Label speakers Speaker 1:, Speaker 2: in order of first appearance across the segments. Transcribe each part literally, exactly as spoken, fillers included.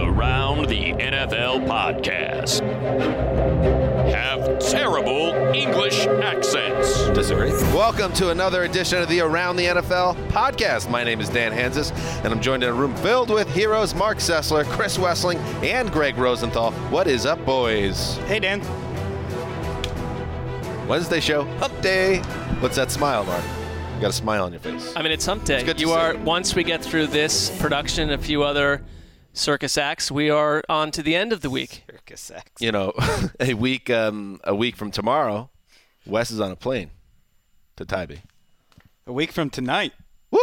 Speaker 1: Around the N F L podcast have terrible English accents.
Speaker 2: Disagree. Welcome to another edition of the Around the N F L podcast. My name is Dan Hansis, and I'm joined in a room filled with heroes Mark Sessler, Chris Wessling, and Greg Rosenthal. What is up, boys?
Speaker 3: Hey, Dan.
Speaker 2: Wednesday show, hump day. What's that smile, Mark? You got a smile on your face.
Speaker 4: I mean, it's hump day.
Speaker 2: It's
Speaker 4: you are, once we get through this production, a few other circus acts, we are on to the end of the week.
Speaker 3: Circus acts.
Speaker 2: You know, a week um, a week from tomorrow, Wes is on a plane to Tybee.
Speaker 3: A week from tonight.
Speaker 2: Woo!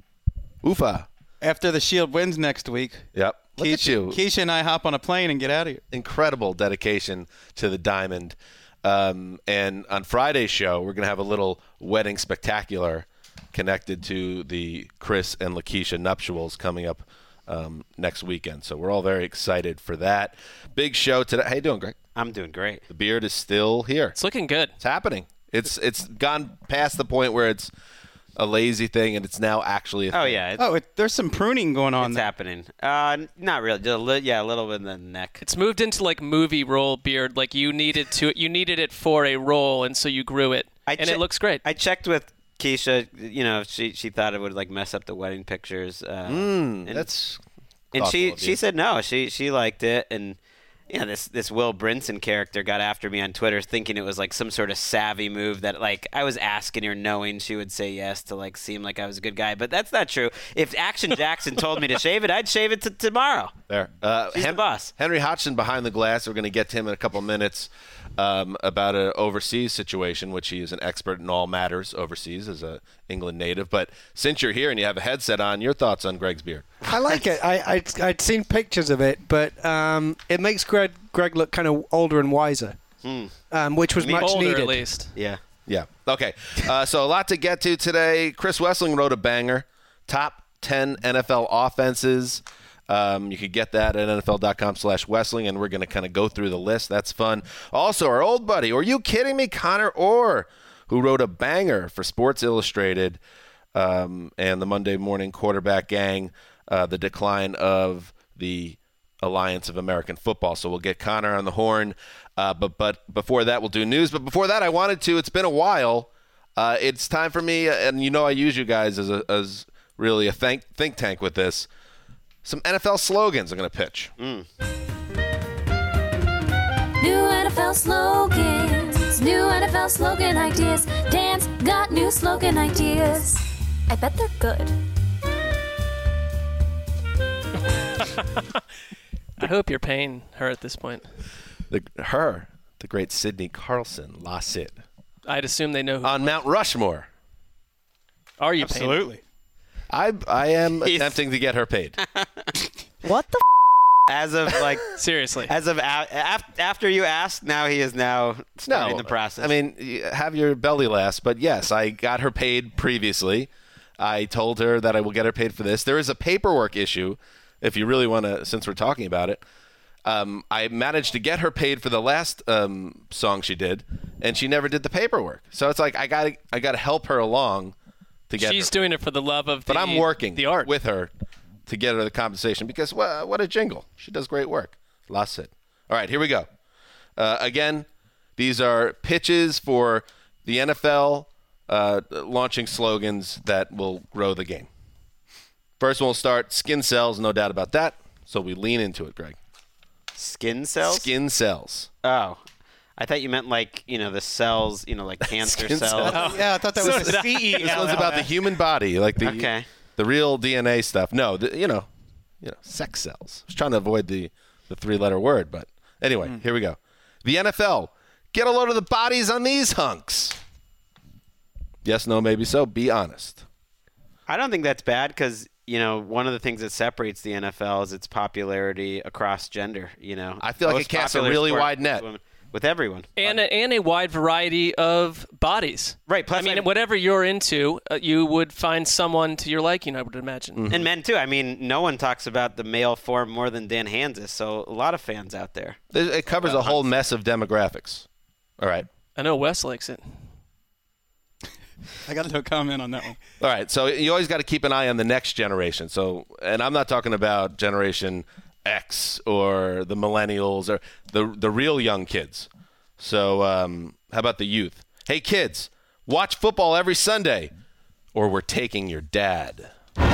Speaker 2: Oofa.
Speaker 3: After the Shield wins next week.
Speaker 2: Yep. Look
Speaker 3: Keisha,
Speaker 2: at you.
Speaker 3: Keisha and I hop on a plane and get out of here.
Speaker 2: Incredible dedication to the Diamond. Um, and on Friday's show, we're going to have a little wedding spectacular connected to the Chris and Lakeisha nuptials coming up um, next weekend. So we're all very excited for that. Big show today. How you doing, Greg?
Speaker 5: I'm doing great.
Speaker 2: The beard is still here.
Speaker 4: It's looking good.
Speaker 2: It's happening. It's it's gone past the point where it's a lazy thing, and it's now actually a
Speaker 5: Oh,
Speaker 2: thing.
Speaker 5: yeah. It's,
Speaker 3: Oh, it, there's some pruning going on
Speaker 5: it's
Speaker 3: there.
Speaker 5: happening. Uh, not really. Just a li- yeah, a little bit in the neck.
Speaker 4: It's moved into like movie role beard. Like you needed to, you needed it for a role, and so you grew it,
Speaker 5: I
Speaker 4: and
Speaker 5: che-
Speaker 4: it looks great.
Speaker 5: I checked with Keisha. You know, she she thought it would like mess up the wedding pictures. Uh,
Speaker 2: Mm,
Speaker 5: and,
Speaker 2: that's
Speaker 5: and she
Speaker 2: thoughtful of
Speaker 5: she
Speaker 2: you.
Speaker 5: said no. She she liked it, and you know, this this Will Brinson character got after me on Twitter, thinking it was like some sort of savvy move that like I was asking her, knowing she would say yes to like seem like I was a good guy, but that's not true. If Action Jackson told me to shave it, I'd shave it t- tomorrow.
Speaker 2: There. Uh,
Speaker 5: She's the boss.
Speaker 2: Henry Hodgson behind the glass. We're going to get to him in a couple minutes um, about an overseas situation, which he is an expert in all matters overseas as a England native. But since you're here and you have a headset on, your thoughts on Greg's beard?
Speaker 6: I like it. I, I'd, I'd seen pictures of it, but um, it makes Greg, Greg look kind of older and wiser,
Speaker 5: Hmm.
Speaker 6: um, which was much
Speaker 4: Older
Speaker 6: needed.
Speaker 4: at least.
Speaker 5: Yeah.
Speaker 2: Yeah. Okay. Uh, so a lot to get to today. Chris Wessling wrote a banger. Top ten N F L offenses. Um, you could get that at N F L dot com slash Wessling, and we're going to kind of go through the list. That's fun. Also, our old buddy, are you kidding me, Connor Orr, who wrote a banger for Sports Illustrated um, and the Monday Morning Quarterback Gang, uh, the decline of the Alliance of American Football. So we'll get Connor on the horn. Uh, but but before that, we'll do news. But before that, I wanted to. It's been a while. Uh, it's time for me, and you know I use you guys as a as really a think think tank with this. Some N F L slogans I'm going to pitch.
Speaker 5: Mm.
Speaker 7: New N F L slogans, new N F L slogan ideas. Dan's got new slogan ideas. I bet they're good.
Speaker 4: I hope you're paying her at this point.
Speaker 2: The her, the great Sidney Carlson, lost it
Speaker 4: I'd assume they know who.
Speaker 2: on Mount Rushmore.
Speaker 4: Are you paying?
Speaker 3: Absolutely.
Speaker 2: I I am
Speaker 5: He's-
Speaker 2: attempting to get her paid.
Speaker 6: What the
Speaker 5: As of like,
Speaker 4: Seriously.
Speaker 5: as of a- af- after you asked, now he is now starting the process.
Speaker 2: I mean, y- have your belly last, but yes, I got her paid previously. I told her that I will get her paid for this. There is a paperwork issue, if you really want to, since we're talking about it. Um, I managed to get her paid for the last um, song she did, and she never did the paperwork. So it's like I got to I got to help her along to get.
Speaker 4: She's
Speaker 2: her.
Speaker 4: doing it for the love of the
Speaker 2: But I'm working
Speaker 4: the art.
Speaker 2: with her to get her the compensation because well, what a jingle. She does great work. Lost it. All right, here we go. Uh, again, these are pitches for the N F L uh, launching slogans that will grow the game. First one will start, skin sells, no doubt about that. So we lean into it, Greg.
Speaker 5: skin cells.
Speaker 2: Skin sells.
Speaker 5: Oh, I thought you meant like you know the cells, you know like cancer
Speaker 2: Skin
Speaker 5: cells.
Speaker 2: cells.
Speaker 3: Yeah, I thought that was the C E
Speaker 2: This one's about the human body, like the
Speaker 5: Okay.
Speaker 2: the real D N A stuff. No, the, you know, you know, sex cells. I was trying to avoid the, the three-letter word, but anyway,
Speaker 5: Mm.
Speaker 2: here we go. The N F L, get a load of the bodies on these hunks. Yes, no, maybe so. Be honest.
Speaker 5: I don't think that's bad because you know one of the things that separates the N F L is its popularity across gender. You know,
Speaker 2: I feel like
Speaker 5: Most
Speaker 2: it casts a
Speaker 5: popular
Speaker 2: really
Speaker 5: sport
Speaker 2: wide
Speaker 5: is
Speaker 2: net.
Speaker 5: women- with everyone.
Speaker 4: and a, and a wide variety of bodies.
Speaker 5: Right, plus
Speaker 4: I mean,
Speaker 5: I-
Speaker 4: whatever you're into, uh, you would find someone to your liking, I would imagine.
Speaker 2: Mm-hmm.
Speaker 5: And men too. I mean, no one talks about the male form more than Dan Hansis, so a lot of fans out there.
Speaker 2: It it covers a whole mess of demographics. All right.
Speaker 4: I know Wes likes it.
Speaker 3: I got no comment on that one.
Speaker 2: All right, so you always got to keep an eye on the next generation. So, and I'm not talking about generation X or the millennials or the the real young kids. So um, how about the youth? Hey, kids, watch football every Sunday or we're taking your dad.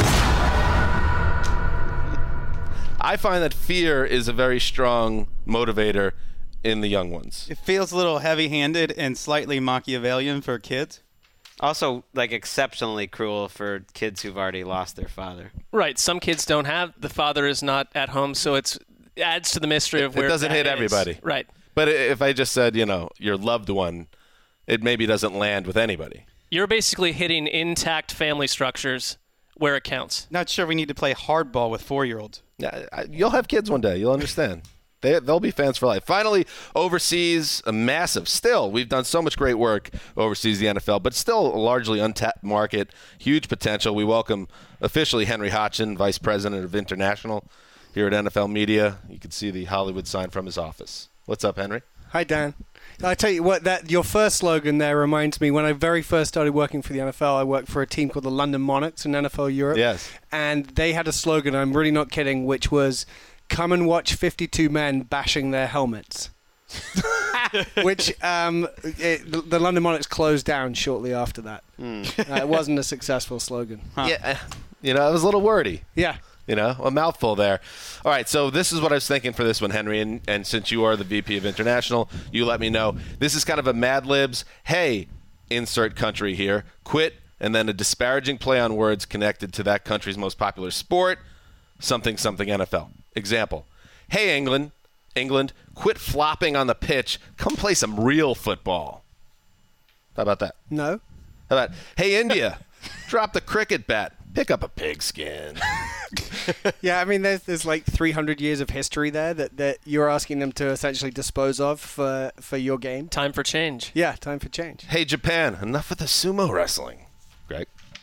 Speaker 2: I find that fear is a very strong motivator in the young ones.
Speaker 3: It feels a little heavy-handed and slightly Machiavellian for kids.
Speaker 5: Also, like, exceptionally cruel for kids who've already lost their father.
Speaker 4: Right. Some kids don't have the father is not at home, so it's it adds to the mystery of
Speaker 2: It
Speaker 4: where
Speaker 2: doesn't
Speaker 4: that
Speaker 2: hit
Speaker 4: is.
Speaker 2: everybody.
Speaker 4: Right.
Speaker 2: But if I just said, you know, your loved one, it maybe doesn't land with anybody.
Speaker 4: You're basically hitting intact family structures where it counts.
Speaker 3: Not sure we need to play hardball with four-year-olds.
Speaker 2: Yeah, I- you'll have kids one day. You'll understand. They, they'll be fans for life. Finally, overseas, a massive. Still, we've done so much great work overseas, the N F L, but still a largely untapped market, huge potential. We welcome officially Henry Hodgson, Vice President of International here at N F L Media. You can see the Hollywood sign from his office. What's up, Henry?
Speaker 6: Hi, Dan. I tell you what, that your first slogan there reminds me when I very first started working for the N F L. I worked for a team called the London Monarchs in N F L Europe.
Speaker 2: Yes.
Speaker 6: And they had a slogan, I'm really not kidding, which was, come and watch fifty-two men bashing their helmets. Which um, it, the, the London Monarchs closed down shortly after that. Mm. Uh, it wasn't a successful slogan.
Speaker 3: Huh.
Speaker 2: Yeah, you know, it was a little wordy.
Speaker 6: Yeah.
Speaker 2: You know, a mouthful there. All right, so this is what I was thinking for this one, Henry, and, and since you are the V P of International, you let me know. This is kind of a Mad Libs, hey, insert country here, quit, and then a disparaging play on words connected to that country's most popular sport, something, something N F L. Example, hey, England, England, quit flopping on the pitch. Come play some real football. How about that?
Speaker 6: No.
Speaker 2: How about, hey, India, drop the cricket bat. Pick up a pigskin.
Speaker 6: Yeah, I mean, there's there's like three hundred years of history there that, that you're asking them to essentially dispose of for, for your game.
Speaker 4: Time for change.
Speaker 6: Yeah, time for change.
Speaker 2: Hey, Japan, enough with the sumo wrestling. Greg?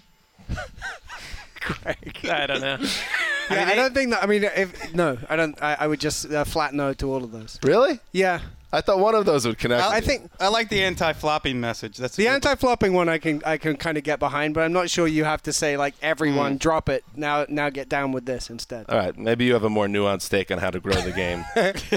Speaker 6: Greg.
Speaker 4: I don't know.
Speaker 6: Yeah, I, mean, I don't think that. I mean, if, no, I don't. I, I would just uh, flat no to all of those.
Speaker 2: Really?
Speaker 6: Yeah,
Speaker 2: I thought one of those would connect.
Speaker 6: I, I
Speaker 2: you.
Speaker 6: think
Speaker 3: I like the anti-flopping message. That's a
Speaker 6: the
Speaker 3: good one.
Speaker 6: anti-flopping one I can I can kind of get behind, but I'm not sure you have to say like everyone drop it now. Now get down with this instead.
Speaker 2: All right, maybe you have a more nuanced take on how to grow the game.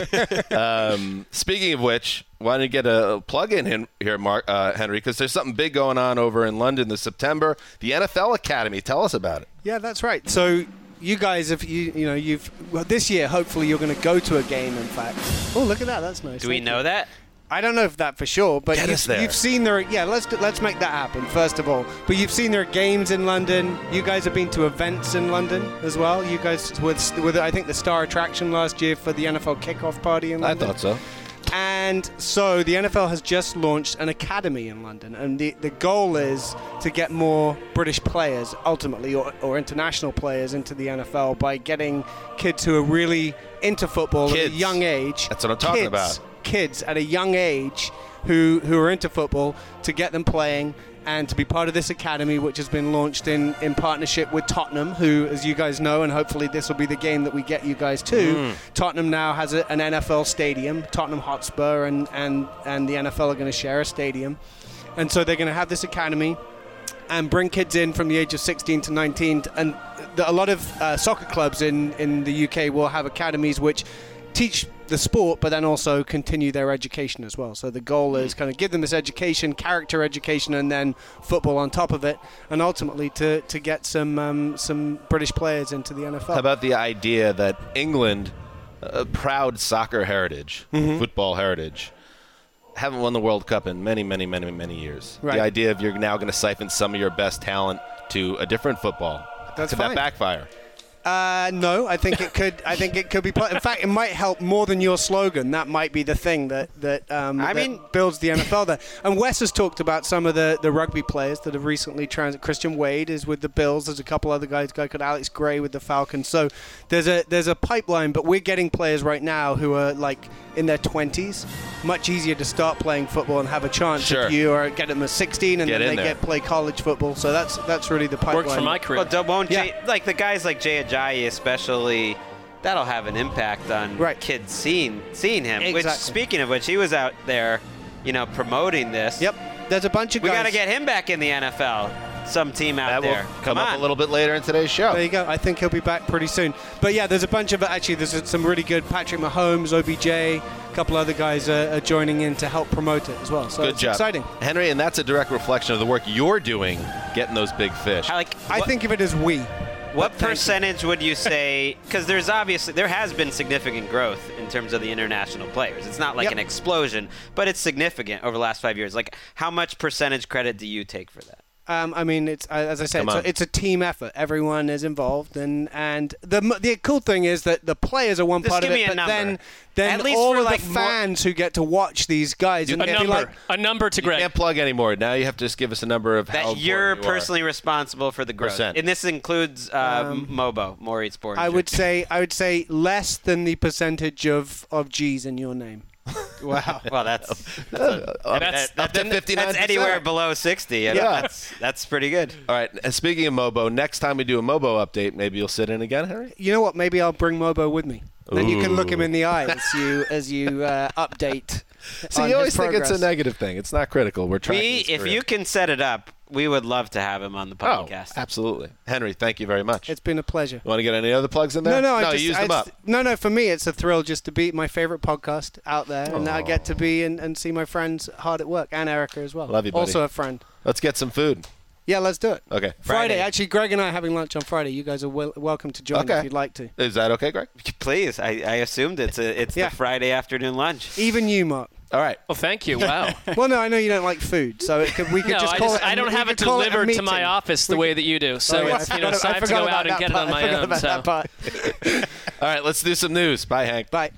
Speaker 2: um, speaking of which, why don't you get a plug-in in here, Mark, uh, Henry, because there's something big going on over in London this September. The N F L Academy. Tell us about it.
Speaker 6: Yeah, that's right. So you guys, if you you know you've well, this year, hopefully you're going to go to a game. In fact, oh look at that, that's nice.
Speaker 5: Do we
Speaker 6: Thank
Speaker 5: know
Speaker 6: you.
Speaker 5: that?
Speaker 6: I don't know if that for sure, but
Speaker 2: Get
Speaker 6: you've,
Speaker 2: us there.
Speaker 6: you've seen there. Yeah, let's do, let's make that happen first of all. But you've seen there are games in London. You guys have been to events in London as well. You guys with with I think the star attraction last year for the N F L kickoff party in
Speaker 2: I
Speaker 6: London.
Speaker 2: thought so.
Speaker 6: And so the N F L has just launched an academy in London, and the, the goal is to get more British players, ultimately, or, or international players into the N F L by getting kids who are really into football
Speaker 2: Kids.
Speaker 6: at a young age.
Speaker 2: That's what I'm talking
Speaker 6: kids,
Speaker 2: about.
Speaker 6: Kids at a young age who who are into football, to get them playing and to be part of this academy, which has been launched in, in partnership with Tottenham, who, as you guys know, and hopefully this will be the game that we get you guys to,
Speaker 2: Mm.
Speaker 6: Tottenham now has a, an N F L stadium. Tottenham Hotspur and, and, and the N F L are going to share a stadium. And so they're going to have this academy and bring kids in from the age of sixteen to nineteen. And the, a lot of uh, soccer clubs in, in the U K will have academies which teach the sport, but then also continue their education as well. So the goal is kind of give them this education, character education, and then football on top of it, and ultimately to, to get some um, some British players into the N F L.
Speaker 2: How about the idea that England, a proud soccer heritage,
Speaker 6: Mm-hmm.
Speaker 2: football heritage, haven't won the World Cup in many, many, many, many years.
Speaker 6: Right.
Speaker 2: The idea of you're now going to siphon some of your best talent to a different football.
Speaker 6: That's
Speaker 2: Could
Speaker 6: fine.
Speaker 2: that backfire?
Speaker 6: Uh, no, I think it could. I think it could be. In fact, it might help more than your slogan. That might be the thing that that, um,
Speaker 5: I
Speaker 6: that
Speaker 5: mean-
Speaker 6: builds the N F L there. And Wes has talked about some of the, the rugby players that have recently trans. Christian Wade is with the Bills. There's a couple other guys. A guy called Alex Gray with the Falcons. So there's a there's a pipeline. But we're getting players right now who are like in their twenties. Much easier to start playing football and have a chance
Speaker 2: Sure.
Speaker 6: if you are get them at sixteen and
Speaker 2: Get
Speaker 6: then
Speaker 2: in
Speaker 6: they
Speaker 2: there.
Speaker 6: get play college football. So that's that's really the pipeline.
Speaker 4: Worked for my career.
Speaker 5: Well, don't- won't
Speaker 6: Yeah.
Speaker 5: Jay, like the guys like Jay Ajayi especially, that'll have an impact on
Speaker 6: Right.
Speaker 5: kids seeing seeing him. Which,
Speaker 6: Exactly.
Speaker 5: speaking of which, he was out there, you know, promoting this.
Speaker 6: Yep. There's a bunch of
Speaker 5: We
Speaker 6: guys.
Speaker 5: got to get him back in the N F L. some team out
Speaker 2: That
Speaker 5: there.
Speaker 2: will come,
Speaker 5: Come
Speaker 2: up
Speaker 5: on.
Speaker 2: a little bit later in today's show.
Speaker 6: There you go. I think he'll be back pretty soon. But yeah, there's a bunch of actually. There's some really good Patrick Mahomes, O B J, a couple other guys are, are joining in to help promote it as well. So
Speaker 2: Good
Speaker 6: it's
Speaker 2: job,
Speaker 6: exciting.
Speaker 2: Henry. And that's a direct reflection of the work you're doing, getting those big fish.
Speaker 5: I like.
Speaker 6: I
Speaker 5: what-
Speaker 6: think of it as we.
Speaker 5: What
Speaker 6: Thank you.
Speaker 5: percentage would you say? Because there's obviously there has been significant growth in terms of the international players. It's not like
Speaker 6: Yep.
Speaker 5: an explosion, but it's significant over the last five years. Like, how much percentage credit do you take for that?
Speaker 6: Um, I mean, it's uh, as I said,
Speaker 2: Come
Speaker 6: it's
Speaker 2: on.
Speaker 6: a, it's a team effort. Everyone is involved, and and the m- the cool thing is that the players are one
Speaker 5: Just
Speaker 6: part
Speaker 5: give
Speaker 6: of
Speaker 5: me
Speaker 6: it,
Speaker 5: a
Speaker 6: but
Speaker 5: number.
Speaker 6: then then
Speaker 5: At least
Speaker 6: all
Speaker 5: for,
Speaker 6: of
Speaker 5: like,
Speaker 6: the
Speaker 5: more-
Speaker 6: fans who get to watch these guys and
Speaker 4: A
Speaker 6: be
Speaker 4: number.
Speaker 6: like,
Speaker 4: a number to
Speaker 2: You
Speaker 4: Greg.
Speaker 2: can't plug anymore. Now you have to just give us a number of how
Speaker 5: That you're
Speaker 2: important you are.
Speaker 5: personally responsible for the growth,
Speaker 2: Percent.
Speaker 5: and this includes uh,
Speaker 6: Um,
Speaker 5: Mobo, Maurice Sporting.
Speaker 6: I would say I would say less than the percentage of of G's in your name.
Speaker 5: Wow. Well, that's
Speaker 2: Up,
Speaker 4: That's-
Speaker 2: up to fifty-nine
Speaker 5: that's anywhere below sixty. I mean,
Speaker 2: Yeah.
Speaker 5: that's that's pretty good.
Speaker 2: All right. And speaking of Mobo, next time we do a Mobo update, maybe you'll sit in again, Henry.
Speaker 6: You know what? Maybe I'll bring Mobo with me. Then you can look him
Speaker 2: Ooh.
Speaker 6: in the eye as you as you uh, update.
Speaker 2: See,
Speaker 6: on
Speaker 2: you
Speaker 6: his
Speaker 2: always think it's a
Speaker 6: progress.
Speaker 2: negative thing. It's not critical. We're trying.
Speaker 5: We, if you can set it up, we would love to have him on the
Speaker 2: Oh,
Speaker 5: podcast.
Speaker 2: absolutely, Henry. Thank you very much.
Speaker 6: It's been a pleasure.
Speaker 2: You want to get any other plugs in there?
Speaker 6: No, no, I
Speaker 2: no,
Speaker 6: just,
Speaker 2: you used
Speaker 6: I
Speaker 2: them
Speaker 6: just-
Speaker 2: up.
Speaker 6: No, no, for me, it's a thrill just to be my favorite podcast out there, and I get to
Speaker 2: Aw.
Speaker 6: be and, and see my friends hard at work, and Erica as well.
Speaker 2: Love you, buddy.
Speaker 6: Also a friend.
Speaker 2: Let's get some food.
Speaker 6: Yeah, let's do it.
Speaker 2: Okay.
Speaker 6: Friday.
Speaker 5: Friday.
Speaker 6: Actually, Greg and I are having lunch on Friday. You guys are wel- welcome to join
Speaker 2: Okay.
Speaker 6: if you'd like to.
Speaker 2: Is that okay, Greg?
Speaker 5: Please, I, I assumed it's a it's
Speaker 6: Yeah.
Speaker 5: the Friday afternoon lunch.
Speaker 6: Even you, Mark.
Speaker 2: All right.
Speaker 4: Well, thank you. Wow.
Speaker 6: Well, no, I know you don't like food, so it could, we could
Speaker 4: No,
Speaker 6: just
Speaker 4: I,
Speaker 6: call
Speaker 4: just,
Speaker 6: it. a-
Speaker 4: I don't
Speaker 6: we
Speaker 4: have it
Speaker 6: could call a
Speaker 4: delivered to my
Speaker 6: meeting.
Speaker 4: office the way that you do. So
Speaker 6: Oh, yeah,
Speaker 4: it's,
Speaker 6: I
Speaker 4: you know,
Speaker 6: forgot-
Speaker 4: so I
Speaker 6: I
Speaker 4: have to
Speaker 6: forgot
Speaker 4: go
Speaker 6: about
Speaker 4: out and
Speaker 6: that
Speaker 4: get it
Speaker 6: part.
Speaker 4: on
Speaker 6: I
Speaker 4: my
Speaker 6: forgot
Speaker 4: own.
Speaker 6: about
Speaker 4: So.
Speaker 6: that part.
Speaker 2: All right. Let's do some news. Bye, Hank.
Speaker 6: Bye.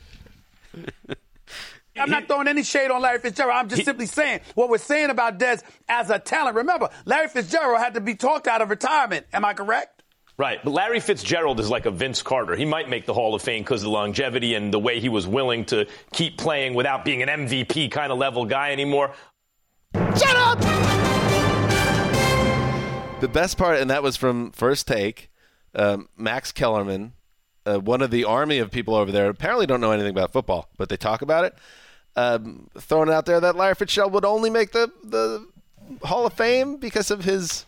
Speaker 8: I'm not throwing any shade on Larry Fitzgerald. I'm just simply saying what we're saying about Dez as a talent. Remember, Larry Fitzgerald had to be talked out of retirement. Am I correct?
Speaker 9: Right. But Larry Fitzgerald is like a Vince Carter. He might make the Hall of Fame because of the longevity and the way he was willing to keep playing without being an M V P kind of level guy anymore.
Speaker 2: Shut up! The best part, and that was from First Take, um, Max Kellerman, uh, one of the army of people over there, apparently don't know anything about football, but they talk about it, um, throwing it out there that Larry Fitzgerald would only make the, the Hall of Fame because of his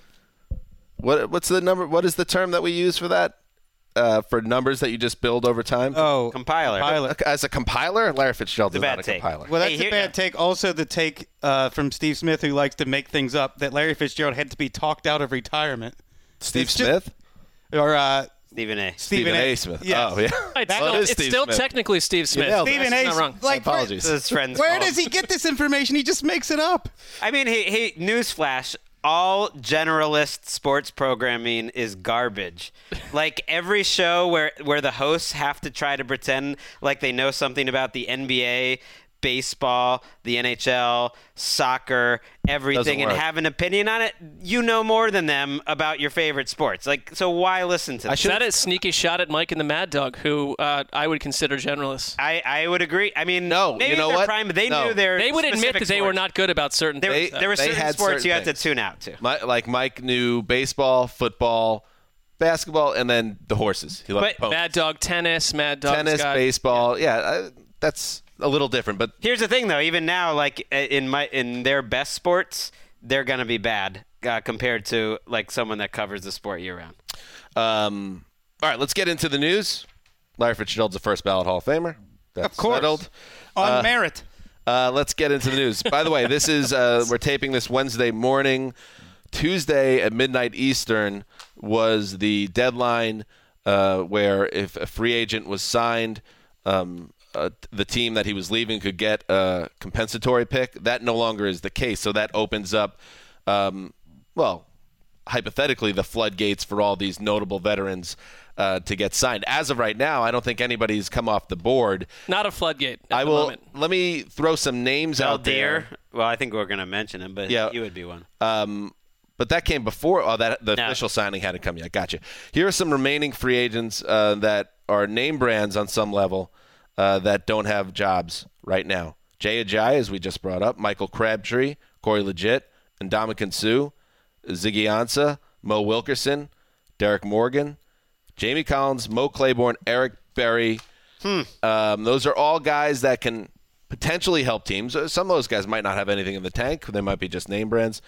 Speaker 2: what what's the number? What is the term that we use for that? Uh, for numbers that you just build over time?
Speaker 3: Oh,
Speaker 5: Compiler.
Speaker 3: Compiler.
Speaker 2: As a compiler, Larry Fitzgerald
Speaker 5: It's
Speaker 2: is
Speaker 5: a
Speaker 2: not
Speaker 5: bad
Speaker 2: a
Speaker 5: take.
Speaker 2: compiler.
Speaker 3: Well, that's
Speaker 5: Hey,
Speaker 3: a
Speaker 5: here-
Speaker 3: bad take. Also, the take uh, from Steve Smith, who likes to make things up, that Larry Fitzgerald had to be talked out of retirement.
Speaker 2: Steve
Speaker 3: It's just-
Speaker 2: Smith?
Speaker 3: Or uh,
Speaker 5: Stephen A.
Speaker 3: Stephen,
Speaker 2: A. Smith.
Speaker 3: Yes.
Speaker 2: Oh, yeah.
Speaker 4: It's
Speaker 2: Well,
Speaker 4: still,
Speaker 2: it is
Speaker 4: it's
Speaker 2: Steve
Speaker 4: still
Speaker 2: Smith.
Speaker 4: technically Steve Smith.
Speaker 2: nailed it.
Speaker 3: Stephen
Speaker 4: That's
Speaker 3: A.
Speaker 4: not wrong.
Speaker 3: Like, where,
Speaker 2: Apologies.
Speaker 5: His friend's
Speaker 3: where
Speaker 5: fault.
Speaker 3: does he get this information? He just makes it up.
Speaker 5: I mean, he, he newsflash. All generalist sports programming is garbage. Like every show where where the hosts have to try to pretend like they know something about the N B A, baseball, the N H L, soccer, everything,
Speaker 2: Doesn't
Speaker 5: and
Speaker 2: work.
Speaker 5: have an opinion on it, you know more than them about your favorite sports. Like, so why listen to them?
Speaker 4: Is that a sneaky shot at Mike and the Mad Dog, who uh, I would consider generalists?
Speaker 5: I, I would agree. I mean,
Speaker 2: No,
Speaker 5: maybe
Speaker 2: you know
Speaker 5: in their
Speaker 2: what?
Speaker 5: prime, they
Speaker 2: No.
Speaker 5: knew their
Speaker 4: They would admit
Speaker 5: specific
Speaker 4: that they were
Speaker 5: sports.
Speaker 4: not good about certain
Speaker 5: There,
Speaker 4: things.
Speaker 5: there were
Speaker 2: They
Speaker 5: certain
Speaker 2: had
Speaker 5: sports
Speaker 2: certain
Speaker 5: you had to
Speaker 2: things.
Speaker 5: tune out to.
Speaker 2: My, like Mike knew baseball, football, basketball, and then the horses. He loved
Speaker 5: But
Speaker 2: ponies.
Speaker 4: Mad Dog tennis, Mad Dog
Speaker 2: tennis,
Speaker 4: got-
Speaker 2: baseball. Yeah, uh, that's a little different. But
Speaker 5: Here's the thing, though. Even now, like uh, in my in their best sports, they're gonna be bad uh, compared to like someone that covers the sport year round.
Speaker 2: um, all right, let's get into the news. Larry Fitzgerald's a first ballot Hall of Famer. That's
Speaker 3: Of course.
Speaker 2: settled.
Speaker 3: On
Speaker 2: Uh,
Speaker 3: merit.
Speaker 2: Uh, let's get into the news. By the way, this is uh, we're taping this Wednesday morning. Tuesday at midnight Eastern was the deadline uh, where if a free agent was signed, um, uh, the team that he was leaving could get a compensatory pick. That no longer is the case. So that opens up, um, well, hypothetically, the floodgates for all these notable veterans uh, to get signed. As of right now, I don't think anybody's come off the board.
Speaker 4: Not a floodgate. At
Speaker 2: I
Speaker 4: the
Speaker 2: will.
Speaker 4: moment.
Speaker 2: Let me throw some names out there.
Speaker 5: Deer. Well, I think we're gonna mention him, but
Speaker 2: Yeah.
Speaker 5: you would be one.
Speaker 2: Um, but that came before. Oh, that the
Speaker 5: No.
Speaker 2: official signing hadn't come yet. Gotcha. Here are some remaining free agents uh, that are name brands on some level uh, that don't have jobs right now. Jay Ajayi, as we just brought up, Michael Crabtree, Corey Legit, Ndamukong Suh, Ziggy Ansah, Mo Wilkerson, Derek Morgan, Jamie Collins, Mo Claiborne, Eric Berry.
Speaker 5: Hmm.
Speaker 2: Um, those are all guys that can potentially help teams. Some of those guys might not have anything in the tank. They might be just name brands.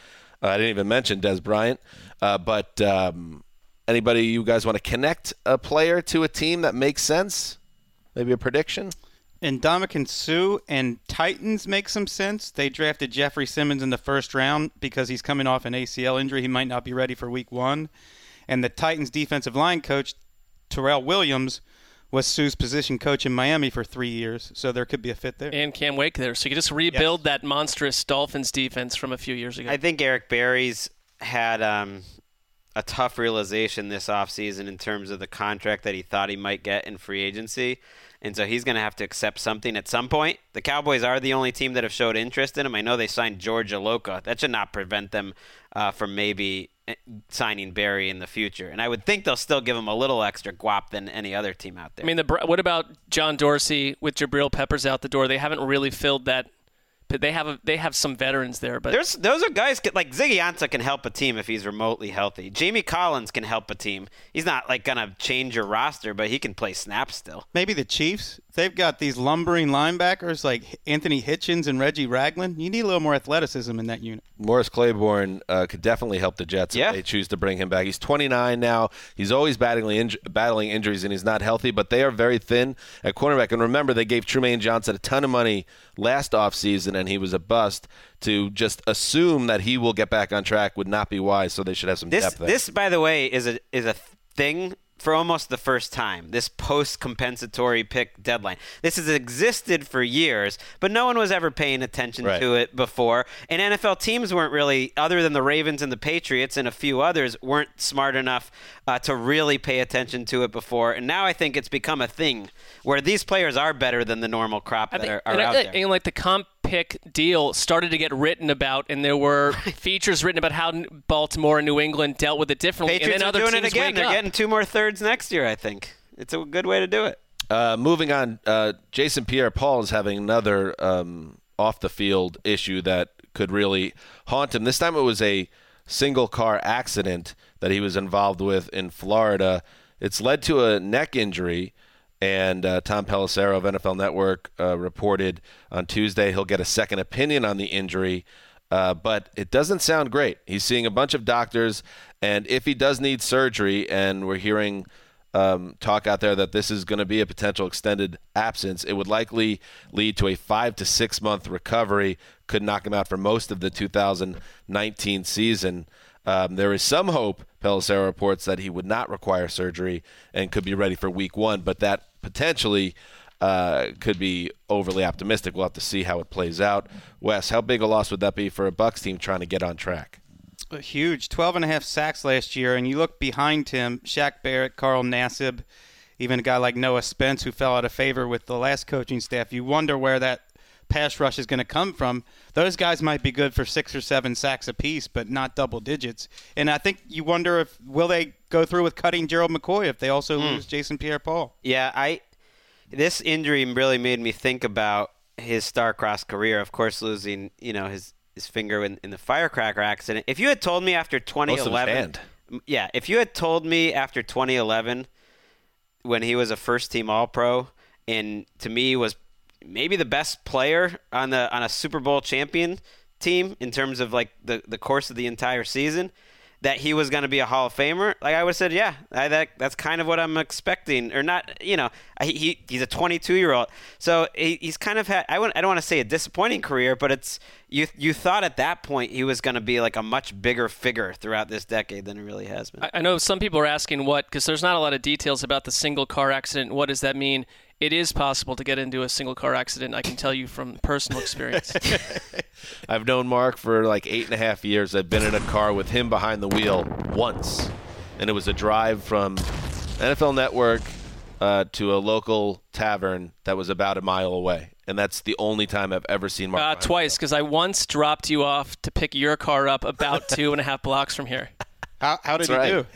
Speaker 2: Uh, I didn't even mention Des Bryant. Uh, but um, anybody you guys want to connect a player to a team that makes sense? Maybe a prediction?
Speaker 3: And Ndamukong Suh and Titans make some sense. They drafted Jeffrey Simmons in the first round because he's coming off an A C L injury. He might not be ready for week one. And the Titans defensive line coach, Terrell Williams, was Suh's position coach in Miami for three years. So there could be a fit there.
Speaker 4: And Cam Wake there. So you can just rebuild
Speaker 3: yes.
Speaker 4: that monstrous Dolphins defense from a few years ago.
Speaker 5: I think Eric Berry's had um, a tough realization this offseason in terms of the contract that he thought he might get in free agency. And so he's going to have to accept something at some point. The Cowboys are the only team that have showed interest in him. I know they signed George Iloka. That should not prevent them uh, from maybe signing Barry in the future. And I would think they'll still give him a little extra guap than any other team out there.
Speaker 4: I mean, the, what about John Dorsey with Jabril Peppers out the door? They haven't really filled that. They have a, they have some veterans there, but
Speaker 5: There's those are guys like Ziggy Ansah can help a team if he's remotely healthy. Jamie Collins can help a team. He's not like gonna change your roster, but he can play snaps still.
Speaker 3: Maybe the Chiefs. They've got these lumbering linebackers like Anthony Hitchens and Reggie Ragland. You need a little more athleticism in that unit.
Speaker 2: Morris Claiborne uh, could definitely help the Jets
Speaker 5: yeah.
Speaker 2: if they choose to bring him back. He's twenty-nine now. He's always battling inj- battling injuries, and he's not healthy, but they are very thin at cornerback. And remember, they gave Trumaine Johnson a ton of money last offseason, and he was a bust. To just assume that he will get back on track would not be wise, so they should have some
Speaker 5: This,
Speaker 2: depth there.
Speaker 5: this, by the way, is a is a thing for almost the first time, this post-compensatory pick deadline. This has existed for years, but no one was ever paying attention
Speaker 2: right.
Speaker 5: to it before. And N F L teams weren't really, other than the Ravens and the Patriots and a few others, weren't smart enough uh, to really pay attention to it before. And now I think it's become a thing where these players are better than the normal crop that
Speaker 4: think,
Speaker 5: are, are
Speaker 4: and
Speaker 5: out
Speaker 4: I,
Speaker 5: there.
Speaker 4: And like the comp pick deal started to get written about, and there were features written about how Baltimore and New England dealt with it differently.
Speaker 5: Patriots
Speaker 4: and then
Speaker 5: are
Speaker 4: other
Speaker 5: doing
Speaker 4: teams
Speaker 5: it again.
Speaker 4: wake
Speaker 5: They're
Speaker 4: up.
Speaker 5: getting two more thirds next year, I think. It's a good way to do it.
Speaker 2: Uh, moving on, uh, Jason Pierre-Paul is having another um, off-the-field issue that could really haunt him. This time it was a single-car accident that he was involved with in Florida. It's led to a neck injury, and uh, Tom Pelissero of N F L Network uh, reported on Tuesday he'll get a second opinion on the injury, uh, but it doesn't sound great. He's seeing a bunch of doctors, and if he does need surgery, and we're hearing um, talk out there that this is going to be a potential extended absence, it would likely lead to a five to six month recovery, could knock him out for most of the two thousand nineteen season. Um, there is some hope, Pelissero reports, that he would not require surgery and could be ready for week one, but that potentially uh, could be overly optimistic. We'll have to see how it plays out. Wes, how big a loss would that be for a Bucs team trying to get on track?
Speaker 3: A huge. twelve and a half sacks last year, and you look behind him, Shaq Barrett, Carl Nassib, even a guy like Noah Spence who fell out of favor with the last coaching staff. You wonder where that pass rush is going to come from. Those guys might be good for six or seven sacks apiece, but not double digits. And I think you wonder if will they go through with cutting Gerald McCoy if they also mm. lose Jason Pierre-Paul.
Speaker 5: Yeah, I this injury really made me think about his star-crossed career. Of course, losing you know his his finger in, in the firecracker accident. If you had told me after twenty eleven, yeah, if you had told me after twenty eleven when he was a first-team All-Pro and to me was maybe the best player on the on a Super Bowl champion team in terms of like the, the course of the entire season, that he was going to be a Hall of Famer, like I would have said, yeah, I, that that's kind of what I'm expecting, or not. You know, he, he he's a twenty-two year old, so he, he's kind of had. I wouldn't, I don't want to say a disappointing career, but it's you you thought at that point he was going to be like a much bigger figure throughout this decade than he really has been.
Speaker 4: I, I know some people are asking what, because there's not a lot of details about the single car accident. What does that mean? It is possible to get into a single car accident. I can tell you from personal experience.
Speaker 2: I've known Mark for like eight and a half years. I've been in a car with him behind the wheel once, and it was a drive from N F L Network uh, to a local tavern that was about a mile away, and that's the only time I've ever seen Mark.
Speaker 4: Uh, twice, because I once dropped you off to pick your car up about two and a half blocks from here.
Speaker 3: How, how did
Speaker 2: that's
Speaker 3: he
Speaker 2: right.
Speaker 3: do?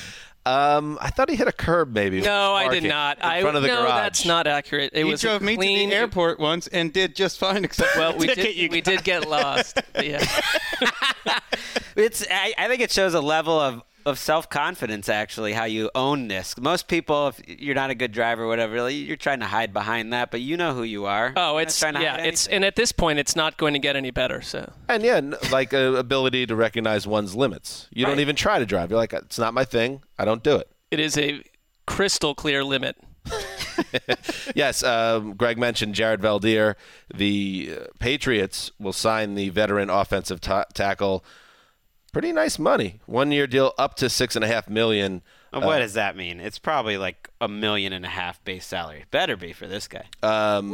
Speaker 2: Um, I thought he hit a curb, maybe.
Speaker 4: No, I did not.
Speaker 2: In
Speaker 4: I,
Speaker 2: front of the
Speaker 4: no,
Speaker 2: garage.
Speaker 4: that's not accurate. It
Speaker 3: he
Speaker 4: was
Speaker 3: drove me
Speaker 4: clean,
Speaker 3: to the airport once and did just fine, except
Speaker 4: well,
Speaker 3: for
Speaker 4: we
Speaker 3: the ticket
Speaker 4: did.
Speaker 3: you
Speaker 4: We
Speaker 3: got.
Speaker 4: did get lost. But yeah.
Speaker 5: It's. I, I think it shows a level of of self-confidence, actually, how you own this. Most people, if you're not a good driver or whatever, really, you're trying to hide behind that, but you know who you are.
Speaker 4: Oh,
Speaker 5: You're
Speaker 4: it's
Speaker 5: not trying to
Speaker 4: yeah,
Speaker 5: hide
Speaker 4: it's
Speaker 5: anything.
Speaker 4: and at this point, it's not going to get any better. So
Speaker 2: And yeah, n- like uh, ability to recognize one's limits. You don't
Speaker 5: Right.
Speaker 2: even try to drive. You're like, it's not my thing. I don't do it.
Speaker 4: it is a crystal clear limit.
Speaker 2: Yes, um, Greg mentioned Jared Valdir. The uh, Patriots will sign the veteran offensive ta- tackle. Pretty nice money. One-year deal up to six and a half million.
Speaker 5: Uh, What does that mean? It's probably like a million and a half base salary. Better be for this guy.
Speaker 2: Um,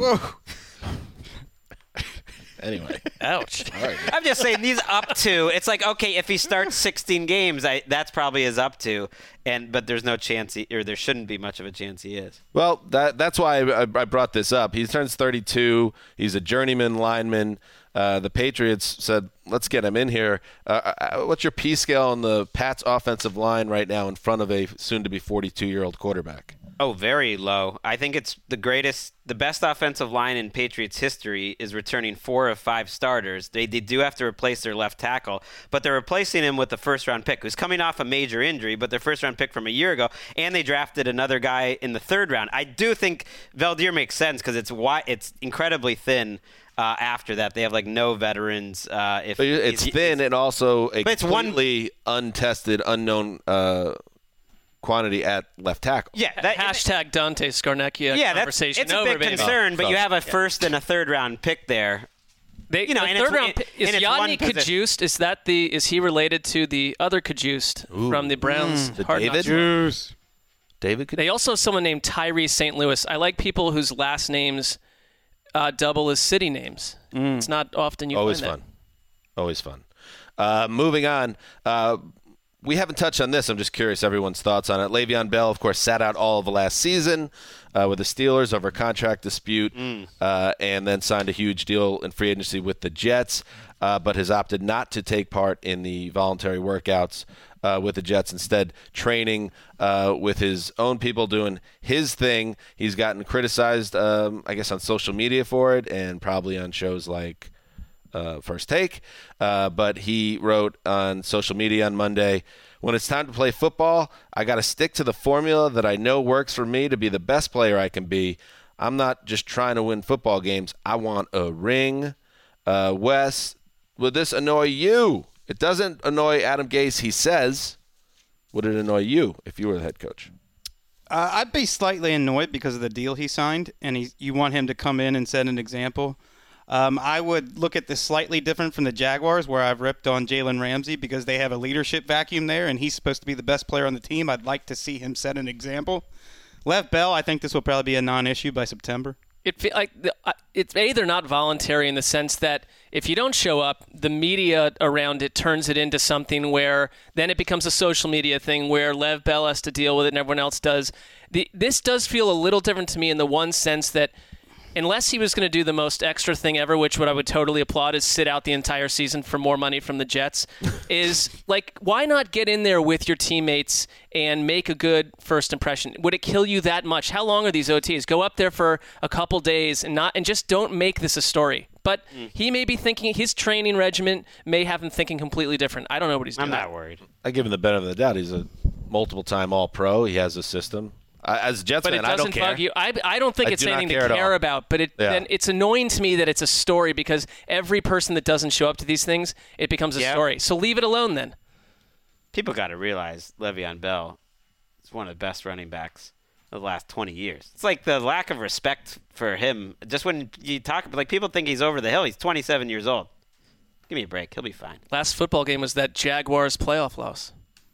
Speaker 2: anyway,
Speaker 4: Ouch.
Speaker 5: I'm just saying these up to. It's like, okay, if he starts sixteen games, I that's probably his up to, and but there's no chance, he, or there shouldn't be much of a chance he is.
Speaker 2: well, that that's why I, I brought this up. He turns thirty-two. He's a journeyman lineman. Uh, the Patriots said, let's get him in here. Uh, uh, what's your P scale on the Pats offensive line right now in front of a soon-to-be forty-two-year-old quarterback?
Speaker 5: Oh, very low. I think it's the greatest, the best offensive line in Patriots history is returning four of five starters. They, they do have to replace their left tackle, but they're replacing him with the first-round pick, who's coming off a major injury, but their first-round pick from a year ago, and they drafted another guy in the third round. I do think Valdir makes sense because it's wide, it's incredibly thin. Uh, after that, they have like no veterans. Uh, if
Speaker 2: But it's
Speaker 5: he's-
Speaker 2: thin and also a
Speaker 5: But it's one-
Speaker 2: completely untested, unknown uh, quantity at left tackle.
Speaker 5: yeah, that,
Speaker 4: Hashtag Dante Scarnecchia
Speaker 5: yeah, that's
Speaker 4: conversation
Speaker 5: it's a
Speaker 4: over,
Speaker 5: big
Speaker 4: baby.
Speaker 5: concern. But
Speaker 2: Oh,
Speaker 5: you
Speaker 2: so-
Speaker 5: have a first and a third round pick there.
Speaker 4: They,
Speaker 5: You know,
Speaker 4: the
Speaker 5: and
Speaker 4: third
Speaker 5: it's-
Speaker 4: round
Speaker 5: and-
Speaker 4: pick, is
Speaker 5: and it's one
Speaker 4: Yadni
Speaker 5: position.
Speaker 4: Kajust, is that the is he related to the other Kajust from the Browns?
Speaker 2: The
Speaker 4: Hard Knocks?
Speaker 2: David? David could
Speaker 4: They also have someone named Tyree Saint Louis. I like people whose last names uh, double as city names. It's not often you
Speaker 2: Always
Speaker 4: find
Speaker 2: fun. Always fun. Uh, moving on. Uh, we haven't touched on this. I'm just curious everyone's thoughts on it. Le'Veon Bell, of course, sat out all of last season uh, with the Steelers over a contract dispute uh, and then signed a huge deal in free agency with the Jets, uh, but has opted not to take part in the voluntary workouts uh, with the Jets, instead training uh, with his own people, doing his thing. He's gotten criticized, um, I guess, on social media for it and probably on shows like Uh, First Take, uh, but he wrote on social media on Monday, when it's time to play football, I got to stick to the formula that I know works for me to be the best player I can be. I'm not just trying to win football games. I want a ring. Uh, Wes, would this annoy you? It doesn't annoy Adam Gase, he says. Would it annoy you if you were the head coach?
Speaker 3: Uh, I'd be slightly annoyed because of the deal he signed, and he, you want him to come in and set an example. Um, I would look at this slightly different from the Jaguars, where I've ripped on Jalen Ramsey because they have a leadership vacuum there, and he's supposed to be the best player on the team. I'd like to see him set an example. Lev Bell, I think this will probably be a non-issue by September.
Speaker 4: It fe- like the, uh, it's a they're not voluntary in the sense that if you don't show up, the media around it turns it into something where then it becomes a social media thing where Lev Bell has to deal with it and everyone else does. The, this does feel a little different to me in the one sense that unless he was going to do the most extra thing ever, which what I would totally applaud is sit out the entire season for more money from the Jets, is like, why not get in there with your teammates and make a good first impression? Would it kill you that much? How long are these O Ts? Go up there for a couple days and not and just don't make this a story. But mm. he may be thinking his training regimen may have him thinking completely different. I don't know what he's doing.
Speaker 5: I'm not worried.
Speaker 2: I give him the benefit of the doubt. He's a multiple-time All-Pro. He has a system. Uh, as a Jets
Speaker 4: but
Speaker 2: fan,
Speaker 4: it
Speaker 2: I
Speaker 4: doesn't
Speaker 2: don't care.
Speaker 4: bug you. I, I don't think
Speaker 2: I
Speaker 4: it's
Speaker 2: do not
Speaker 4: anything
Speaker 2: care
Speaker 4: to
Speaker 2: at
Speaker 4: care
Speaker 2: all.
Speaker 4: about. But it,
Speaker 2: Yeah.
Speaker 4: then it's annoying to me that it's a story because every person that doesn't show up to these things, it becomes a
Speaker 5: Yep.
Speaker 4: story. So leave it alone then.
Speaker 5: People got to realize Le'Veon Bell is one of the best running backs of the last twenty years. It's like the lack of respect for him. Just when you talk, like people think he's over the hill. He's twenty-seven years old. Give me a break. He'll be fine.
Speaker 4: Last football game was that Jaguars playoff loss.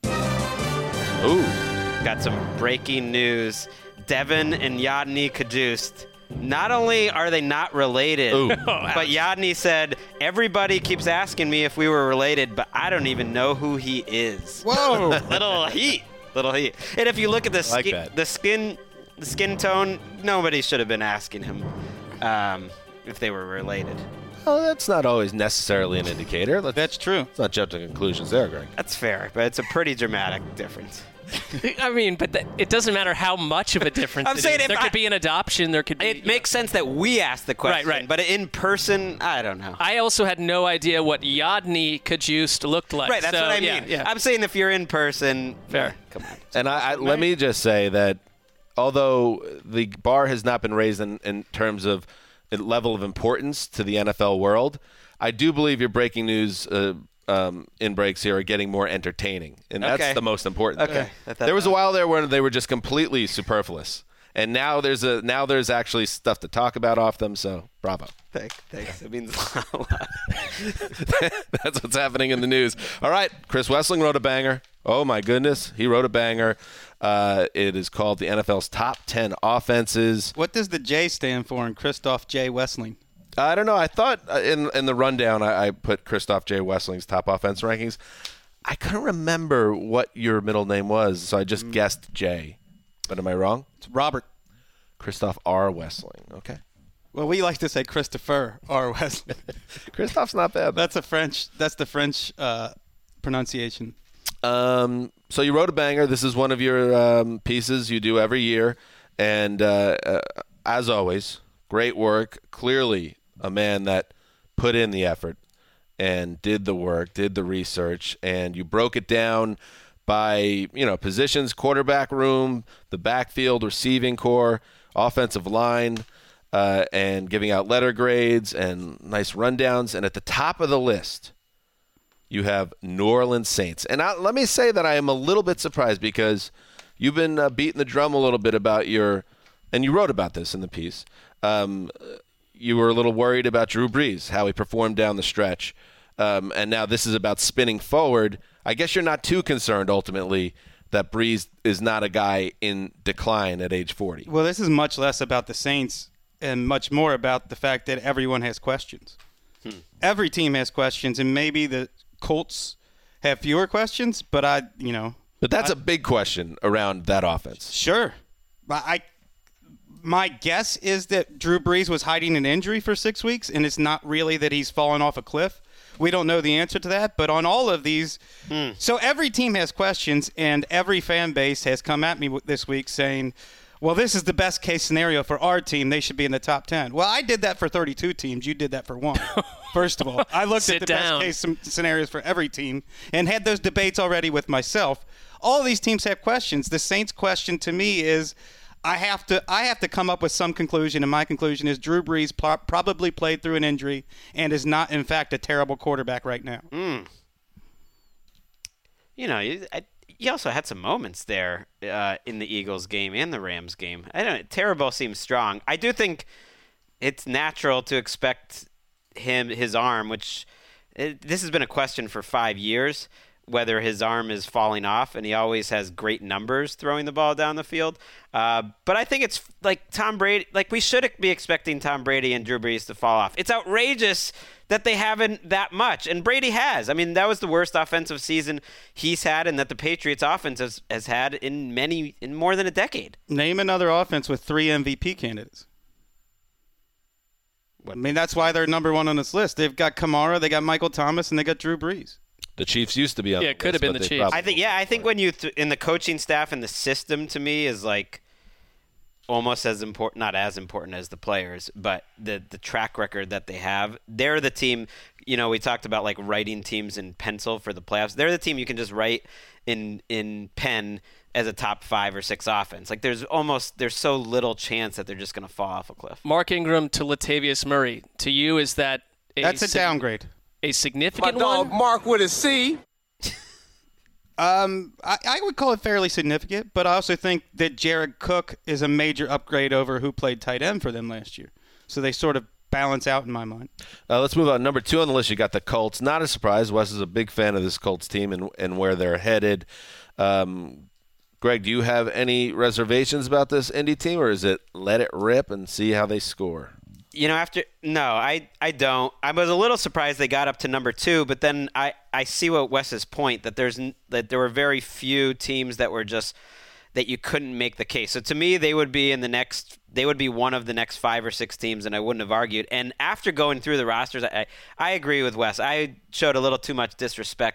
Speaker 2: Ooh.
Speaker 5: Got some breaking news. Devin and Yadni Kajust. Not only are they not related,
Speaker 2: Ooh.
Speaker 5: but Yadni said, everybody keeps asking me if we were related, but I don't even know who he is.
Speaker 3: Whoa!
Speaker 5: Little heat. Little heat. And if you look at the,
Speaker 2: Like
Speaker 5: ski-
Speaker 2: that.
Speaker 5: the skin the skin tone, nobody should have been asking him um, if they were related.
Speaker 2: Oh, that's not always necessarily an indicator. Let's,
Speaker 3: That's true.
Speaker 2: let's not jump to conclusions there, Greg.
Speaker 5: That's fair, but it's a pretty dramatic difference.
Speaker 4: I mean, but th- it doesn't matter how much of a difference
Speaker 5: I'm
Speaker 4: it
Speaker 5: saying
Speaker 4: is.
Speaker 5: if
Speaker 4: There
Speaker 5: I-
Speaker 4: could be an adoption. There could be.
Speaker 5: It
Speaker 4: you
Speaker 5: makes
Speaker 4: know.
Speaker 5: sense that we asked the question,
Speaker 4: Right, right.
Speaker 5: but in person, I don't know.
Speaker 4: I also had no idea what Yadni Kajust looked like.
Speaker 5: Right, that's
Speaker 4: so,
Speaker 5: what I mean.
Speaker 4: yeah, yeah.
Speaker 5: I'm saying if you're in person,
Speaker 4: Fair.
Speaker 5: Come on.
Speaker 2: And I, I, let me just say that although the bar has not been raised in, in terms of a level of importance to the N F L world, I do believe your breaking news uh, um, in breaks here are getting more entertaining, and that's
Speaker 5: Okay.
Speaker 2: the most important
Speaker 5: Okay.
Speaker 2: thing.
Speaker 5: I thought
Speaker 2: There was a
Speaker 5: that-
Speaker 2: while there where they were just completely superfluous, and now there's a now there's actually stuff to talk about off them. So bravo.
Speaker 5: Thanks. Thanks. It means a lot.
Speaker 2: That's what's happening in the news. All right, Chris Wessling wrote a banger. Oh my goodness, he wrote a banger. Uh, it is called the N F L's Top ten Offenses.
Speaker 3: What does the J stand for in Christoph J. Wessling?
Speaker 2: I don't know. I thought uh, in in the rundown I, I put Christoph J. Wessling's top offense rankings. I couldn't remember what your middle name was, so I just guessed J. But am I wrong?
Speaker 3: It's Robert.
Speaker 2: Christoph R. Wessling. Okay.
Speaker 3: Well, we like to say Christopher R. Wessling.
Speaker 2: Christoph's not bad.
Speaker 3: That's a French. That's the French uh, pronunciation.
Speaker 2: Um, so you wrote a banger. This is one of your um, pieces you do every year. And uh, uh, as always, great work. Clearly a man that put in the effort and did the work, did the research, and you broke it down by, you know, positions, quarterback room, the backfield, receiving core, offensive line, uh, and giving out letter grades and nice rundowns. And at the top of the list, you have New Orleans Saints. And I, let me say that I am a little bit surprised because you've been uh, beating the drum a little bit about your, and you wrote about this in the piece, um, you were a little worried about Drew Brees, how he performed down the stretch. Um, and now this is about spinning forward. I guess you're not too concerned ultimately that Brees is not a guy in decline at age forty.
Speaker 3: Well, this is much less about the Saints and much more about the fact that everyone has questions. Hmm. Every team has questions, and maybe the Colts have fewer questions, but I, you know.
Speaker 2: But that's
Speaker 3: I,
Speaker 2: a big question around that offense.
Speaker 3: Sure. But I, my guess is that Drew Brees was hiding an injury for six weeks, and it's not really that he's fallen off a cliff. We don't know the answer to that, but on all of these, hmm. so every team has questions, and every fan base has come at me this week saying, well, this is the best case scenario for our team. They should be in the top ten. Well, I did that for thirty-two teams. You did that for one. First of all, I looked at the
Speaker 4: down.
Speaker 3: best case scenarios for every team and had those debates already with myself. All these teams have questions. The Saints' question to me is, I have to I have to come up with some conclusion, and my conclusion is Drew Brees pl- probably played through an injury and is not, in fact, a terrible quarterback right now.
Speaker 5: Mm. You know, you, I, you also had some moments there uh, in the Eagles game and the Rams game. I don't know, terrible seems strong. I do think it's natural to expect him, his arm, which it, this has been a question for five years, whether his arm is falling off, and he always has great numbers throwing the ball down the field. Uh, but I think it's like Tom Brady, like we should be expecting Tom Brady and Drew Brees to fall off. It's outrageous that they haven't that much, and Brady has. I mean, that was the worst offensive season he's had, and that the Patriots offense has, has had in many, in more than a decade.
Speaker 3: Name another offense with three M V P candidates. What? I mean, that's why they're number one on this list. They've got Kamara, they got Michael Thomas, and they got Drew Brees.
Speaker 2: The Chiefs used to be on.
Speaker 4: Yeah,
Speaker 2: the
Speaker 4: it could
Speaker 2: list,
Speaker 4: have been
Speaker 2: but
Speaker 4: the
Speaker 2: they
Speaker 4: Chiefs.
Speaker 2: probably-
Speaker 5: I think, yeah, I think when you th- in the coaching staff and the system to me is like almost as important, not as important as the players, but the the track record that they have. They're the team. You know, we talked about like writing teams in pencil for the playoffs. They're the team you can just write in in pen as a top five or six offense. Like there's almost there's so little chance that they're just going to fall off a cliff.
Speaker 4: Mark Ingram to Latavius Murray. To you, is that a
Speaker 3: That's a
Speaker 4: sig-
Speaker 3: downgrade.
Speaker 4: A significant
Speaker 8: My dog
Speaker 4: one?
Speaker 8: Mark with a C.
Speaker 3: Um, I, I would call it fairly significant, but I also think that Jared Cook is a major upgrade over who played tight end for them last year. So they sort of balance out in my mind.
Speaker 2: Uh, let's move on. Number two on the list, you got the Colts. Not a surprise. Wes is a big fan of this Colts team and, and where they're headed. Um, Greg, do you have any reservations about this Indy team, or is it let it rip and see how they score?
Speaker 5: You know, after no, I, I don't. I was a little surprised they got up to number two, but then I, I see what Wes's point that there's that there were very few teams that were just that you couldn't make the case. So to me, they would be in the next. They would be one of the next five or six teams, and I wouldn't have argued. And after going through the rosters, I I agree with Wes. I showed a little too much disrespect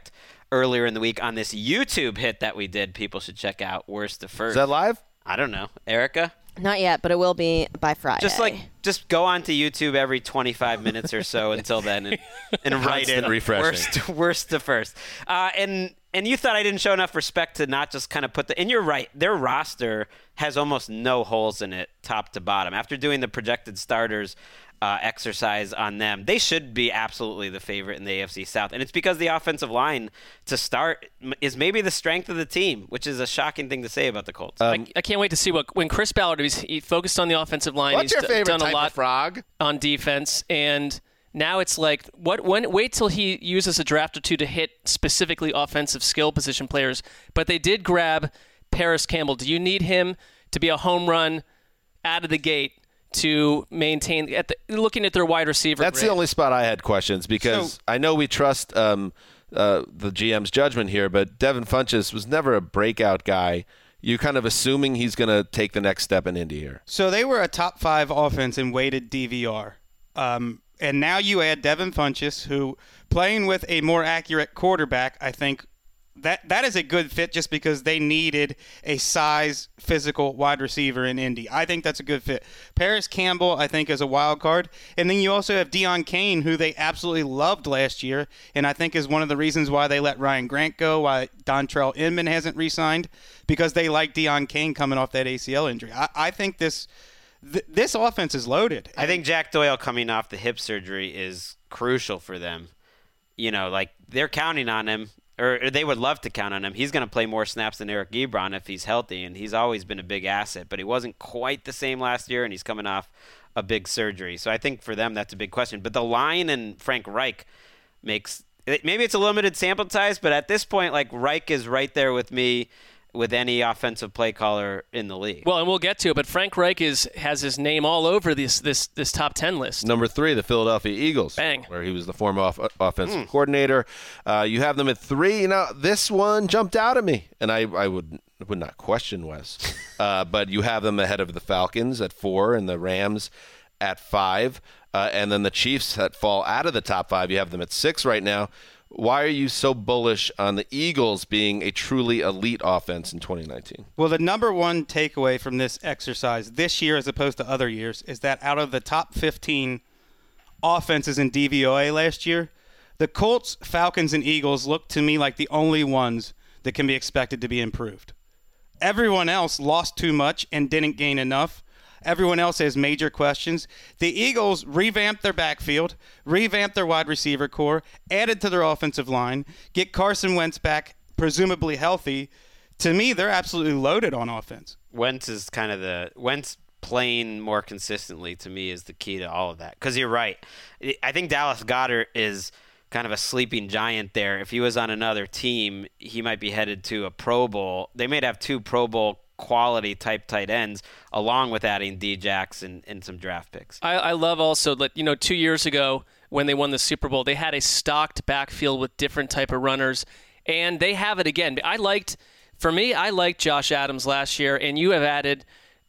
Speaker 5: earlier in the week on this YouTube hit that we did. People should check out Worst to First.
Speaker 2: Is that live?
Speaker 5: I don't know. Erica?
Speaker 10: Not yet, but it will be by Friday.
Speaker 5: Just like, just go on to YouTube every twenty-five minutes or so until then, and, and write in
Speaker 2: refreshing.
Speaker 5: worst, worst to first. Uh, and and you thought I didn't show enough respect to not just kind of put the. And you're right, their roster has almost no holes in it, top to bottom. After doing the projected starters uh, exercise on them, they should be absolutely the favorite in the A F C South. And it's because the offensive line to start is maybe the strength of the team, which is a shocking thing to say about the Colts.
Speaker 4: Um, I, I can't wait to see what when Chris Ballard he's he focused on the offensive line.
Speaker 2: What's
Speaker 4: he's
Speaker 2: your
Speaker 4: d-
Speaker 2: favorite
Speaker 4: done
Speaker 2: type
Speaker 4: a lot
Speaker 2: of frog?
Speaker 4: On defense, and now it's like what when wait till he uses a draft or two to hit specifically offensive skill position players. But they did grab Paris Campbell. Do you need him to be a home run out of the gate to maintain at the, looking at their wide receiver?
Speaker 2: That's
Speaker 4: grade?
Speaker 2: the only spot I had questions because
Speaker 3: So-
Speaker 2: I know we trust um, uh, the G M's judgment here, but Devin Funchess was never a breakout guy. You're kind of assuming he's going to take the next step in Indy here.
Speaker 3: So they were a top five offense in weighted D V R. Um, and now you add Devin Funchess, who playing with a more accurate quarterback, I think that that is a good fit just because they needed a size physical wide receiver in Indy. I think that's a good fit. Paris Campbell, I think, is a wild card. And then you also have Deion Kane, who they absolutely loved last year, and I think is one of the reasons why they let Ryan Grant go, why Dontrell Inman hasn't re-signed, because they like Deion Kane coming off that A C L injury. I, I think this th- this offense is loaded.
Speaker 5: I think Jack Doyle coming off the hip surgery is crucial for them. You know, like they're counting on him. Or they would love to count on him. He's going to play more snaps than Eric Ebron if he's healthy, and he's always been a big asset. But he wasn't quite the same last year, and he's coming off a big surgery. So I think for them that's a big question. But the line and Frank Reich makes – maybe it's a limited sample size, but at this point, like Reich is right there with me with any offensive play caller in the league.
Speaker 4: Well, and we'll get to it, but Frank Reich is has his name all over this this this top ten list.
Speaker 2: Number three, the Philadelphia Eagles.
Speaker 4: Bang.
Speaker 2: Where he was the former off- offensive
Speaker 5: Mm.
Speaker 2: coordinator. Uh, you have them at three. You know, this one jumped out at me, and I, I would would not question Wes. uh, but you have them ahead of the Falcons at four and the Rams at five. Uh, and then the Chiefs that fall out of the top five. You have them at six right now. Why are you so bullish on the Eagles being a truly elite offense in twenty nineteen?
Speaker 3: Well, the number one takeaway from this exercise this year as opposed to other years is that out of the top fifteen offenses in D V O A last year, the Colts, Falcons, and Eagles look to me like the only ones that can be expected to be improved. Everyone else lost too much and didn't gain enough. Everyone else has major questions. The Eagles revamped their backfield, revamped their wide receiver core, added to their offensive line, get Carson Wentz back, presumably healthy. To me, they're absolutely loaded on offense.
Speaker 5: Wentz is kind of the Wentz playing more consistently to me is the key to all of that. Because you're right. I think Dallas Goedert is kind of a sleeping giant there. If he was on another team, he might be headed to a Pro Bowl. They might have two Pro Bowl quality type tight ends along with adding D-Jax and, and some draft picks.
Speaker 4: I, I love also that, you know, two years ago when they won the Super Bowl, they had a stocked backfield with different type of runners, and they have it again. I liked, for me, I liked Josh Adams last year, and you have added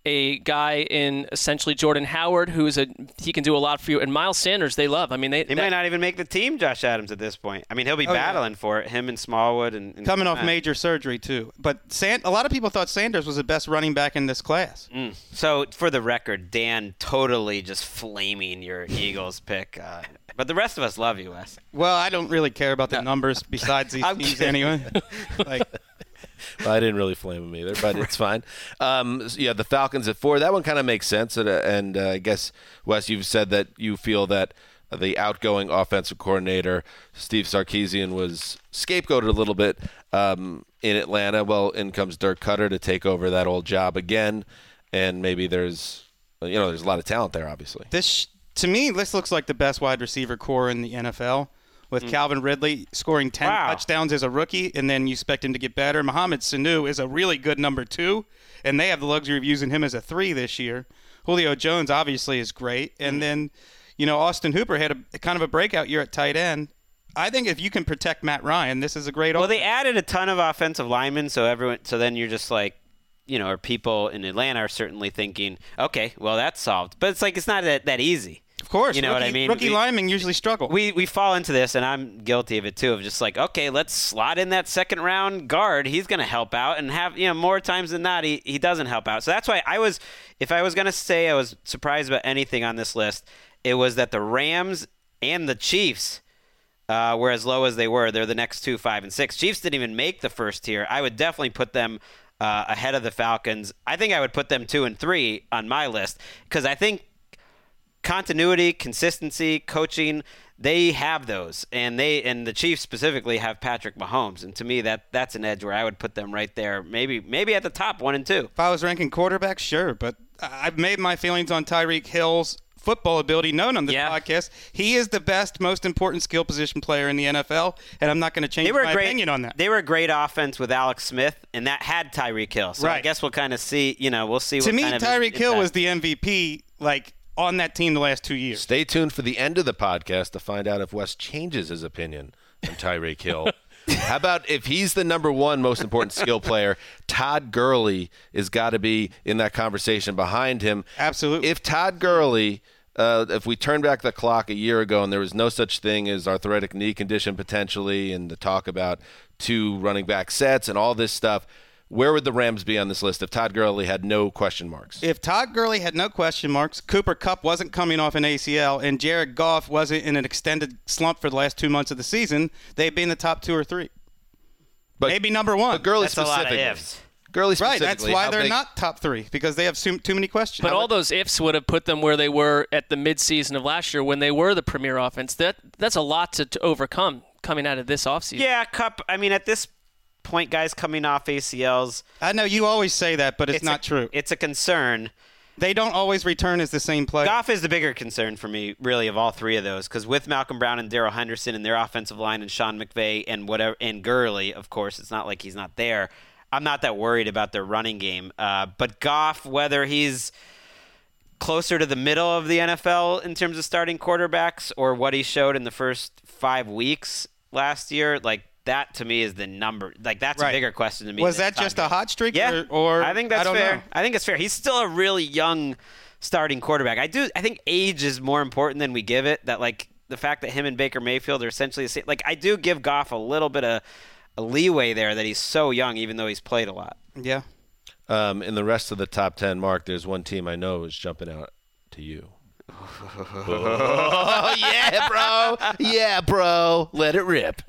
Speaker 4: a guy in essentially Jordan Howard, who is a he can do a lot for you, and Miles Sanders they love. I mean, they
Speaker 5: he
Speaker 4: that,
Speaker 5: might not even make the team, Josh Adams, at this point. I mean, he'll be
Speaker 3: Oh,
Speaker 5: battling
Speaker 3: yeah.
Speaker 5: for it. Him and Smallwood and, and
Speaker 3: Coming off
Speaker 5: uh,
Speaker 3: major surgery, too. But San- a lot of people thought Sanders was the best running back in this class.
Speaker 5: Mm. So, for the record, Dan totally just flaming your Eagles pick. Uh, but the rest of us love you, Wes.
Speaker 3: Well, I don't really care about the numbers besides these
Speaker 5: I'm
Speaker 3: teams
Speaker 5: kidding.
Speaker 3: anyway. like,
Speaker 2: Well, I didn't really flame him either, but it's fine. Um, so yeah, the Falcons at four. That one kind of makes sense. And, uh, and uh, I guess, Wes, you've said that you feel that the outgoing offensive coordinator, Steve Sarkisian, was scapegoated a little bit um, in Atlanta. Well, in comes Dirk Cutter to take over that old job again. And maybe there's, you know, there's a lot of talent there, obviously.
Speaker 3: this, to me, this looks like the best wide receiver core in the N F L. With mm. Calvin Ridley scoring ten
Speaker 5: wow.
Speaker 3: touchdowns as a rookie, and then you expect him to get better. Mohamed Sanu is a really good number two, and they have the luxury of using him as a three this year. Julio Jones obviously is great, and mm. then, you know, Austin Hooper had a, a kind of a breakout year at tight end. I think if you can protect Matt Ryan, this is a great.
Speaker 5: Well,
Speaker 3: offense.
Speaker 5: they added a ton of offensive linemen, so everyone. So then you're just like, you know, or people in Atlanta are certainly thinking, okay, well that's solved, but it's like it's not that that easy.
Speaker 3: Of course.
Speaker 5: You know
Speaker 3: rookie,
Speaker 5: what I mean?
Speaker 3: Rookie
Speaker 5: we,
Speaker 3: linemen usually struggle.
Speaker 5: We we fall into this, and I'm guilty of it too, of just like, okay, let's slot in that second round guard. He's going to help out, and have, you know, more times than not, he, he doesn't help out. So that's why I was, if I was going to say I was surprised about anything on this list, it was that the Rams and the Chiefs uh, were as low as they were. They're the next two, five, and six. Chiefs didn't even make the first tier. I would definitely put them uh, ahead of the Falcons. I think I would put them two and three on my list because I think continuity, consistency, coaching, they have those, and they and the Chiefs specifically have Patrick Mahomes, and to me that that's an edge where I would put them right there, maybe maybe at the top, one and two.
Speaker 3: If I was ranking quarterbacks, sure, but I've made my feelings on Tyreek Hill's football ability known on this
Speaker 5: yeah.
Speaker 3: podcast. He is the best, most important skill position player in the N F L, and I'm not going to change my
Speaker 5: great,
Speaker 3: opinion on that.
Speaker 5: They were a great offense with Alex Smith, and that had Tyreek Hill. So
Speaker 3: right.
Speaker 5: I guess we'll kind of see. You know, we'll see.
Speaker 3: To
Speaker 5: what
Speaker 3: me,
Speaker 5: kind of
Speaker 3: Tyreek Hill
Speaker 5: impact.
Speaker 3: was the M V P, like on that team the last two years.
Speaker 2: Stay tuned for the end of the podcast to find out if Wes changes his opinion on Tyreek Hill. How about if he's the number one most important skill player, Todd Gurley has got to be in that conversation behind him.
Speaker 3: Absolutely.
Speaker 2: If Todd Gurley, uh, if we turn back the clock a year ago and there was no such thing as arthritic knee condition potentially and the talk about two running back sets and all this stuff, where would the Rams be on this list if Todd Gurley had no question marks?
Speaker 3: If Todd Gurley had no question marks, Cooper Kupp wasn't coming off an A C L, and Jared Goff wasn't in an extended slump for the last two months of the season, they'd be in the top two or three.
Speaker 2: But,
Speaker 3: Maybe number one.
Speaker 2: But Gurley
Speaker 5: That's a lot of
Speaker 2: specifically.
Speaker 5: ifs.
Speaker 2: Gurley
Speaker 3: Right,
Speaker 2: specifically.
Speaker 3: that's why
Speaker 2: how
Speaker 3: they're
Speaker 2: big-
Speaker 3: not top three, because they have too, too many questions.
Speaker 4: But all those ifs would have put them where they were at the midseason of last year when they were the premier offense. That That's a lot to, to overcome coming out of this offseason.
Speaker 5: Yeah, Cup. I mean, at this point, guys coming off A C Ls.
Speaker 3: I know you always say that, but it's,
Speaker 5: It's
Speaker 3: not
Speaker 5: a,
Speaker 3: true.
Speaker 5: It's a concern.
Speaker 3: They don't always return as the same player.
Speaker 5: Goff is the bigger concern for me, really, of all three of those, because with Malcolm Brown and Darrell Henderson and their offensive line and Sean McVay and whatever and Gurley, of course, it's not like he's not there. I'm not that worried about their running game. Uh, but Goff, whether he's closer to the middle of the N F L in terms of starting quarterbacks or what he showed in the first five weeks last year, like that to me is the number. Like that's
Speaker 3: Right.
Speaker 5: a bigger question to me.
Speaker 3: Was
Speaker 5: than
Speaker 3: that
Speaker 5: Todd
Speaker 3: just a
Speaker 5: Gurley.
Speaker 3: hot streak?
Speaker 5: Yeah,
Speaker 3: Or, or
Speaker 5: I think that's
Speaker 3: I don't
Speaker 5: fair.
Speaker 3: know.
Speaker 5: I think it's fair. He's still a really young starting quarterback. I do. I think age is more important than we give it. That like the fact that him and Baker Mayfield are essentially the same. Like I do give Goff a little bit of a leeway there that he's so young, even though he's played a lot.
Speaker 3: Yeah.
Speaker 2: Um, in the rest of the top ten, Mark, there's one team I know is jumping out to you. Oh, yeah, bro. Yeah, bro. Let it rip.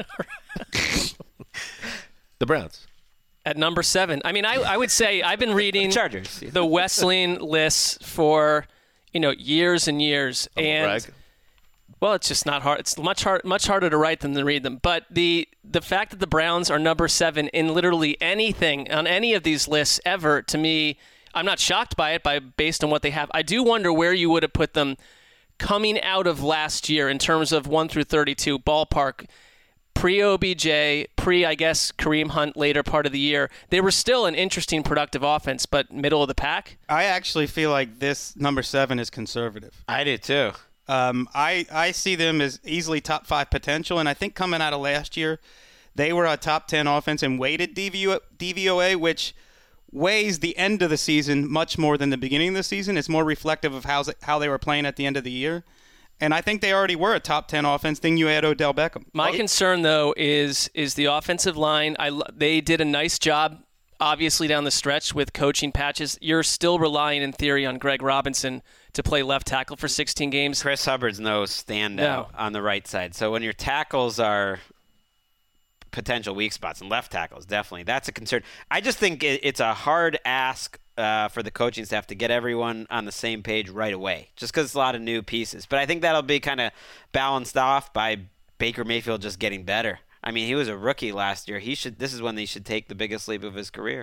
Speaker 2: The Browns.
Speaker 4: At number seven. I mean, I, I would say I've been reading
Speaker 5: Chargers.
Speaker 4: the Wesleyan lists for, you know, years and years. and
Speaker 2: brag.
Speaker 4: Well, it's just not hard. It's much hard, much harder to write than to read them. But the the fact that the Browns are number seven in literally anything on any of these lists ever, to me, I'm not shocked by it. By based on what they have, I do wonder where you would have put them coming out of last year in terms of one through thirty-two ballpark. Pre-O B J, pre, I guess, Kareem Hunt later part of the year, they were still an interesting, productive offense, but middle of the pack.
Speaker 3: I actually feel like this number seven is conservative.
Speaker 5: I do too.
Speaker 3: Um, I, I see them as easily top five potential, and I think coming out of last year, they were a top ten offense in weighted D V O A, which weighs the end of the season much more than the beginning of the season. It's more reflective of how, how they were playing at the end of the year. And I think they already were a top ten offense. Then you add Odell Beckham.
Speaker 4: My concern, though, is is the offensive line. I, they did a nice job, obviously, down the stretch with coaching patches. You're still relying, in theory, on Greg Robinson to play left tackle for sixteen games.
Speaker 5: Chris Hubbard's no standout
Speaker 4: No.
Speaker 5: on the right side. So when your tackles are potential weak spots, and left tackles, definitely, that's a concern. I just think it, it's a hard ask uh, for the coaching staff to get everyone on the same page right away, just because it's a lot of new pieces. But I think that'll be kind of balanced off by Baker Mayfield just getting better. I mean, he was a rookie last year. He should. This is when he should take the biggest leap of his career.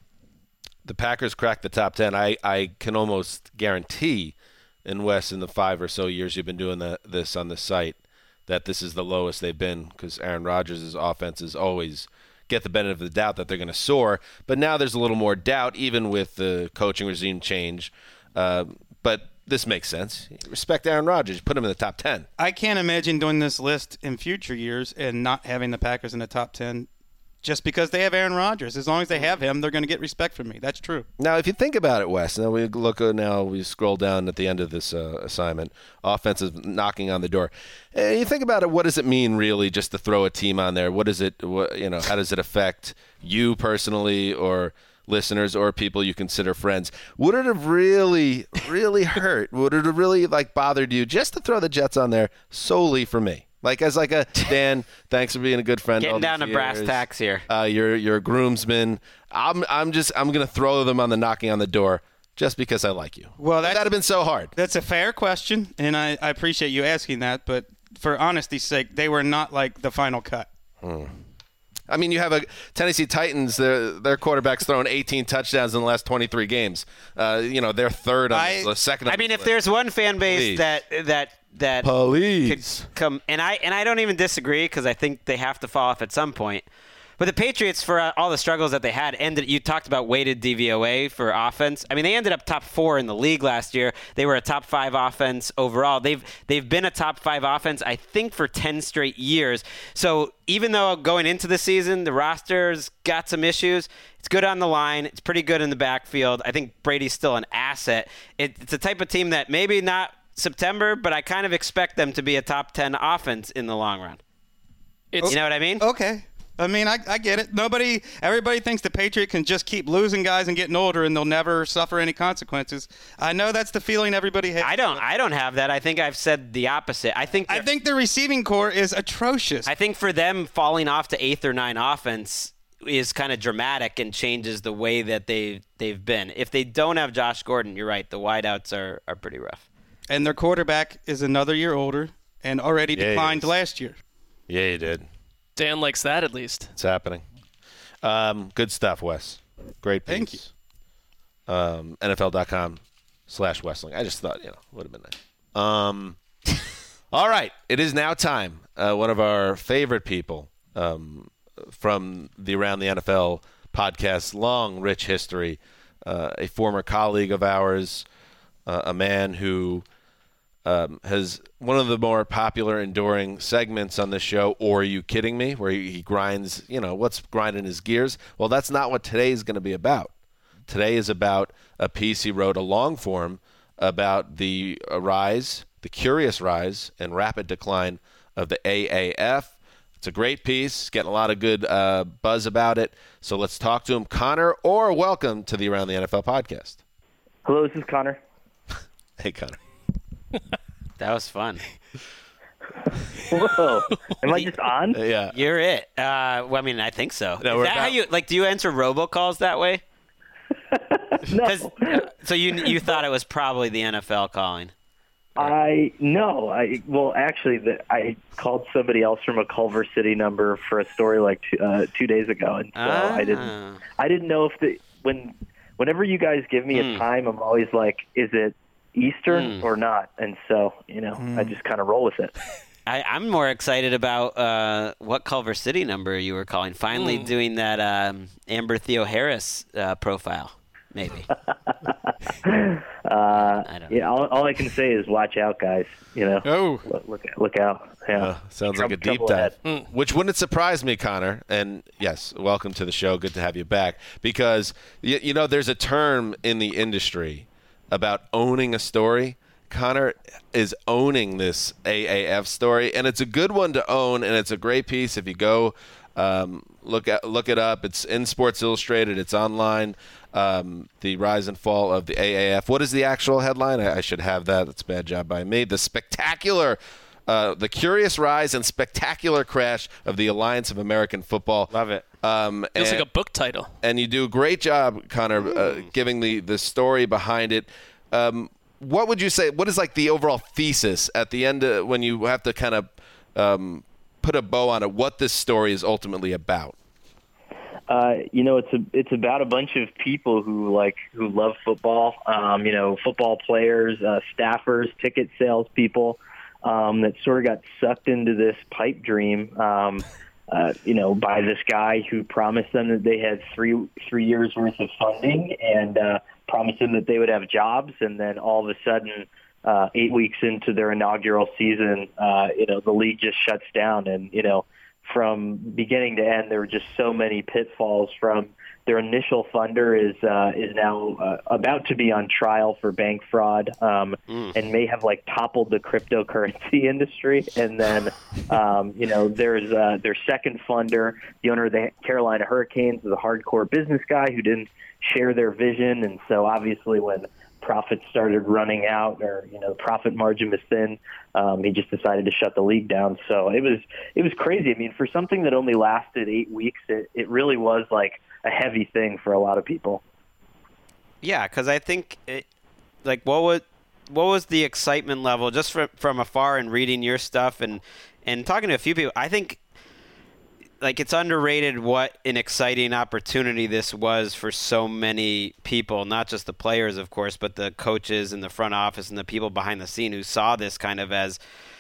Speaker 2: The Packers cracked the top ten. I, I can almost guarantee, in Wes, in the five or so years you've been doing the, this on the site, that this is the lowest they've been, because Aaron Rodgers' offenses always get the benefit of the doubt that they're going to soar. But now there's a little more doubt, even with the coaching regime change. Uh, but this makes sense. Respect Aaron Rodgers. Put him in the top ten.
Speaker 3: I can't imagine doing this list in future years and not having the Packers in the top ten. just because they have Aaron Rodgers. As long as they have him, they're going to get respect from me. That's true.
Speaker 2: Now, if you think about it, Wes, now we look uh, now we scroll down at the end of this uh, assignment. Offense is knocking on the door. And you think about it. What does it mean, really, just to throw a team on there? What does it? What, you know, how does it affect you personally, or listeners, or people you consider friends? Would it have really, really hurt? Would it have really like bothered you just to throw the Jets on there solely for me? Like as like a Dan, thanks for being a good friend.
Speaker 5: Getting
Speaker 2: all
Speaker 5: down to
Speaker 2: these
Speaker 5: brass
Speaker 2: years.
Speaker 5: tacks here.
Speaker 2: Uh, you're you're a groomsman. I'm I'm just I'm gonna throw them on the knocking on the door just because I like you.
Speaker 3: Well,
Speaker 2: that'd have been so hard.
Speaker 3: That's a fair question, and I, I appreciate you asking that. But for honesty's sake, they were not like the final cut.
Speaker 2: Hmm. I mean, you have a Tennessee Titans. Their their quarterback's thrown eighteen touchdowns in the last twenty-three games. Uh, you know, they're third on
Speaker 3: I,
Speaker 2: the second. On
Speaker 5: I mean,
Speaker 2: the
Speaker 5: if
Speaker 2: list.
Speaker 5: there's one fan base
Speaker 2: Please.
Speaker 5: that that that
Speaker 2: Please.
Speaker 5: could come, and I and I don't even disagree because I think they have to fall off at some point. But the Patriots, for uh, all the struggles that they had, ended. You talked about weighted D V O A for offense. I mean, they ended up top four in the league last year. They were a top five offense overall. They've they've been a top five offense, I think, for ten straight years. So even though going into the season, the roster's got some issues, it's good on the line. It's pretty good in the backfield. I think Brady's still an asset. It, it's a type of team that maybe not September, but I kind of expect them to be a top ten offense in the long run.
Speaker 4: It's,
Speaker 5: you know what I mean?
Speaker 3: Okay. I mean, I, I get it. Nobody, everybody thinks the Patriot can just keep losing guys and getting older, and they'll never suffer any consequences. I know that's the feeling everybody has.
Speaker 5: I don't. I don't have that. I think I've said the opposite. I think.
Speaker 3: I think the receiving core is atrocious.
Speaker 5: I think for them, falling off to eighth or nine offense is kind of dramatic and changes the way that they they've been. If they don't have Josh Gordon, you're right. The wideouts are are pretty rough.
Speaker 3: And their quarterback is another year older and already
Speaker 2: Yeah, he
Speaker 3: declined
Speaker 2: is.
Speaker 3: last year.
Speaker 2: Yeah, you did.
Speaker 4: Dan likes that at least.
Speaker 2: It's happening. Um, good stuff, Wes. Great piece.
Speaker 3: Thank you.
Speaker 2: Um, N F L dot com slash Westling. I just thought, you know, would have been nice. Um, all right. It is now time. Uh, one of our favorite people um, from the Around the N F L podcast, long, rich history, uh, a former colleague of ours, uh, a man who um, has one of the more popular, enduring segments on this show, Or Are You Kidding Me?, where he, he grinds, you know, what's grinding his gears? Well, that's not what today is going to be about. Today is about a piece he wrote, a long form, about the rise, the curious rise and rapid decline of the A A F. It's a great piece, getting a lot of good uh, buzz about it. So let's talk to him. Connor Orr, welcome to the Around the N F L podcast.
Speaker 11: Hello, this is Connor.
Speaker 2: Hey, Connor.
Speaker 5: That was fun.
Speaker 11: Whoa. Am I just on?
Speaker 2: Uh, yeah.
Speaker 5: You're it. Uh, well, I mean, I think so.
Speaker 2: No,
Speaker 5: Is
Speaker 2: we're
Speaker 5: that how
Speaker 2: about-
Speaker 5: you like? Do you answer robocalls that way?
Speaker 11: No.
Speaker 5: 'Cause- So you you thought it was probably the N F L calling?
Speaker 11: I no. I well, actually, the, I called somebody else from a Culver City number for a story like two, uh, two days ago, and so
Speaker 5: Ah.
Speaker 11: I didn't. I didn't know if the when whenever you guys give me
Speaker 5: Hmm.
Speaker 11: a time, I'm always like, is it Eastern
Speaker 5: Hmm.
Speaker 11: or not? And so you know, I just kind of roll with it.
Speaker 5: I, I'm more excited about uh, what Culver City number you were calling. Finally
Speaker 4: Mm.
Speaker 5: doing that um, Amber Theo Harris uh, profile, maybe.
Speaker 11: Uh,
Speaker 5: I don't
Speaker 11: yeah, all, all I can say is watch out, guys. You know,
Speaker 3: Oh.
Speaker 11: look look, look out. Yeah,
Speaker 2: Uh, sounds
Speaker 11: Trouble-
Speaker 2: like a deep
Speaker 11: trouble
Speaker 2: dive,
Speaker 11: ahead.
Speaker 2: which wouldn't surprise me, Connor. And yes, welcome to the show. Good to have you back. Because, you, you know, there's a term in the industry about owning a story. Connor is owning this A A F story, and it's a good one to own, and it's a great piece. If you go um, look at look it up, it's in Sports Illustrated. It's online. Um, the rise and fall of the A A F. What is the actual headline? I, I should have that. That's a bad job by me. The spectacular, uh, the curious rise and spectacular crash of the Alliance of American Football.
Speaker 5: Love it.
Speaker 2: Um,
Speaker 4: Feels
Speaker 2: and,
Speaker 4: like a book title.
Speaker 2: and you do a great job, Connor, uh, giving the, the story behind it. Um, what would you say? What is like the overall thesis at the end uh, when you have to kind of um, put a bow on it? What this story is ultimately about?
Speaker 11: Uh, you know, it's a it's about a bunch of people who like who love football. Um, you know, football players, uh, staffers, ticket salespeople um, that sort of got sucked into this pipe dream. Um, uh, you know, by this guy who promised them that they had three three years worth of funding and uh, promised them that they would have jobs, and then all of a sudden, uh, eight weeks into their inaugural season, uh, you know, the league just shuts down, and you know. from beginning to end, there were just so many pitfalls. From their initial funder is uh, is now uh, about to be on trial for bank fraud um, mm. and may have like toppled the cryptocurrency industry. And then, um, you know, there's uh, their second funder, the owner of the Carolina Hurricanes, is a hardcore business guy who didn't share their vision. And so obviously when profits started running out, or you know, the profit margin was thin, um, he just decided to shut the league down. So it was it was crazy. I mean, for something that only lasted eight weeks, it, it really was like a heavy thing for a lot of people.
Speaker 5: Yeah, because I think, it, like, what was what was the excitement level just from from afar and reading your stuff and and talking to a few people? I think, like, it's underrated what an exciting opportunity this was for so many people, not just the players, of course, but the coaches and the front office and the people behind the scene who saw this kind of as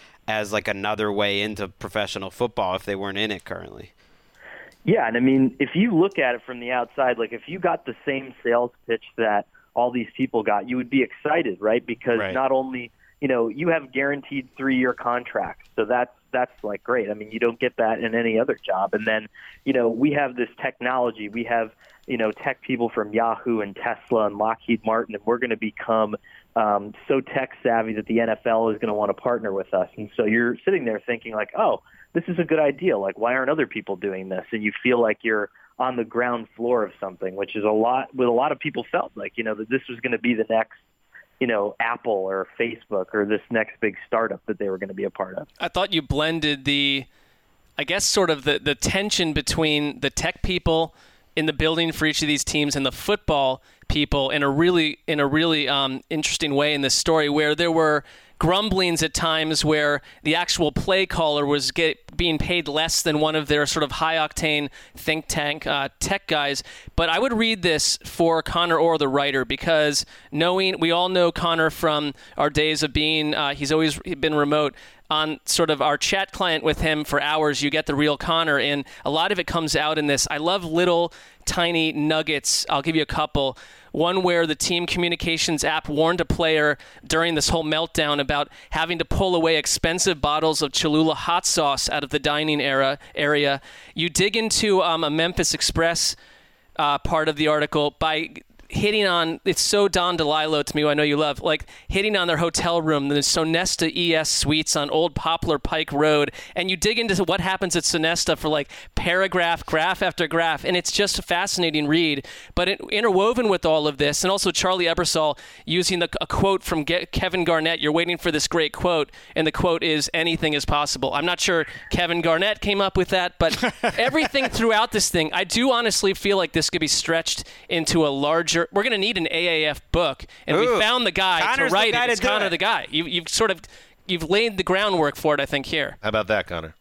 Speaker 5: as like another way into professional football if they weren't in it currently.
Speaker 11: Yeah, and I mean, if you look at it from the outside, like if you got the same sales pitch that all these people got, you would be excited, right? Because right. not only, you know, you have guaranteed three-year contracts, so that's that's like great. I mean, you don't get that in any other job. And then, you know, we have this technology. We have, you know, tech people from Yahoo and Tesla and Lockheed Martin, and we're going to become um, so tech savvy that the N F L is going to want to partner with us. And so you're sitting there thinking like, oh, this is a good idea. Like, why aren't other people doing this? And you feel like you're on the ground floor of something, which is a lot, what a lot of people felt like, you know, that this was going to be the next, you know, Apple or Facebook or this next big startup that they were going to be a part of.
Speaker 4: I thought you blended the, I guess, sort of the, the tension between the tech people in the building for each of these teams and the football people in a really, in a really um, interesting way in this story, where there were grumblings at times where the actual play caller was get, being paid less than one of their sort of high-octane think tank uh, tech guys. But I would read this for Connor Orr, the writer, because knowing we all know Connor from our days of being, uh, he's always been remote, on sort of our chat client with him for hours, you get the real Connor, and a lot of it comes out in this. I love little tiny nuggets. I'll give you a couple. One where the team communications app warned a player during this whole meltdown about having to pull away expensive bottles of Cholula hot sauce out of the dining era, area. You dig into um, a Memphis Express uh, part of the article by hitting on, it's so Don DeLillo to me, who I know you love, like hitting on their hotel room, the Sonesta E S Suites on Old Poplar Pike Road, and you dig into what happens at Sonesta for like paragraph, graph after graph, and it's just a fascinating read. But it, interwoven with all of this, and also Charlie Ebersol using the, a quote from Ge- Kevin Garnett, you're waiting for this great quote, and the quote is, anything is possible. I'm not sure Kevin Garnett came up with that, but everything throughout this thing, I do honestly feel like this could be stretched into a larger, we're going to need an A A F book, and Ooh, we found the guy
Speaker 5: Connor's
Speaker 4: to write
Speaker 5: guy
Speaker 4: it. It's Connor
Speaker 5: it.
Speaker 4: the guy. You, you've sort of you've laid the groundwork for it, I think, here.
Speaker 2: How about that, Connor?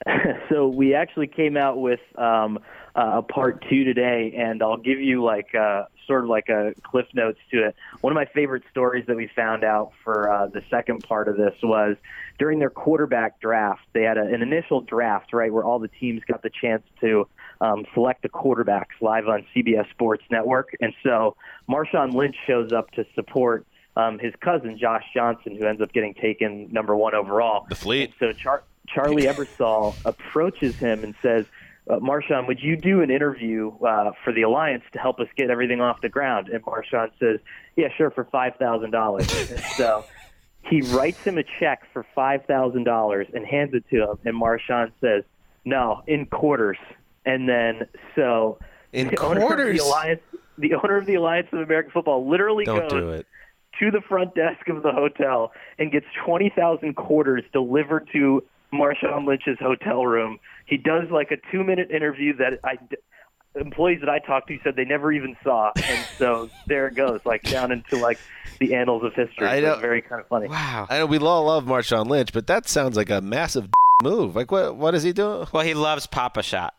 Speaker 11: So we actually came out with um, uh, a part two today, and I'll give you like uh, sort of like a cliff notes to it. One of my favorite stories that we found out for uh, the second part of this was during their quarterback draft. They had a, an initial draft, right, where all the teams got the chance to Um, select the quarterbacks live on C B S Sports Network. And so Marshawn Lynch shows up to support um, his cousin, Josh Johnson, who ends up getting taken number one overall.
Speaker 2: The fleet.
Speaker 11: And so Char- Charlie Ebersol approaches him and says, uh, Marshawn, would you do an interview uh, for the Alliance to help us get everything off the ground? And Marshawn says, yeah, sure, for five thousand dollars. So he writes him a check for five thousand dollars and hands it to him. And Marshawn says, no, in quarters. And then, so
Speaker 2: in
Speaker 11: the
Speaker 2: quarters,
Speaker 11: owner of the Alliance, the owner of the Alliance of American Football, literally
Speaker 2: Don't
Speaker 11: goes
Speaker 2: do it.
Speaker 11: to the front desk of the hotel and gets twenty thousand quarters delivered to Marshawn Lynch's hotel room. He does like a two-minute interview that I, employees that I talked to said they never even saw, and so there it goes, like down into like the annals of history.
Speaker 2: I know,
Speaker 11: it's very kind of funny.
Speaker 5: Wow.
Speaker 2: I know we all love Marshawn Lynch, but that sounds like a massive move. Like what? What is he doing?
Speaker 5: Well, he loves Papa Shot.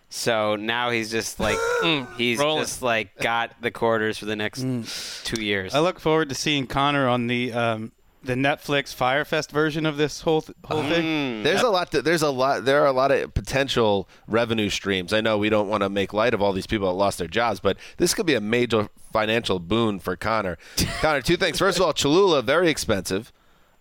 Speaker 5: So now he's just like he's
Speaker 4: rolling.
Speaker 5: just like got the quarters for the next mm. two years.
Speaker 3: I look forward to seeing Connor on the um, the Netflix Firefest version of this whole th- whole
Speaker 5: mm.
Speaker 3: thing.
Speaker 2: There's a lot. To, there's a lot. There are a lot of potential revenue streams. I know we don't want to make light of all these people that lost their jobs, but this could be a major financial boon for Connor. Connor, two things. First of all, Cholula, very expensive.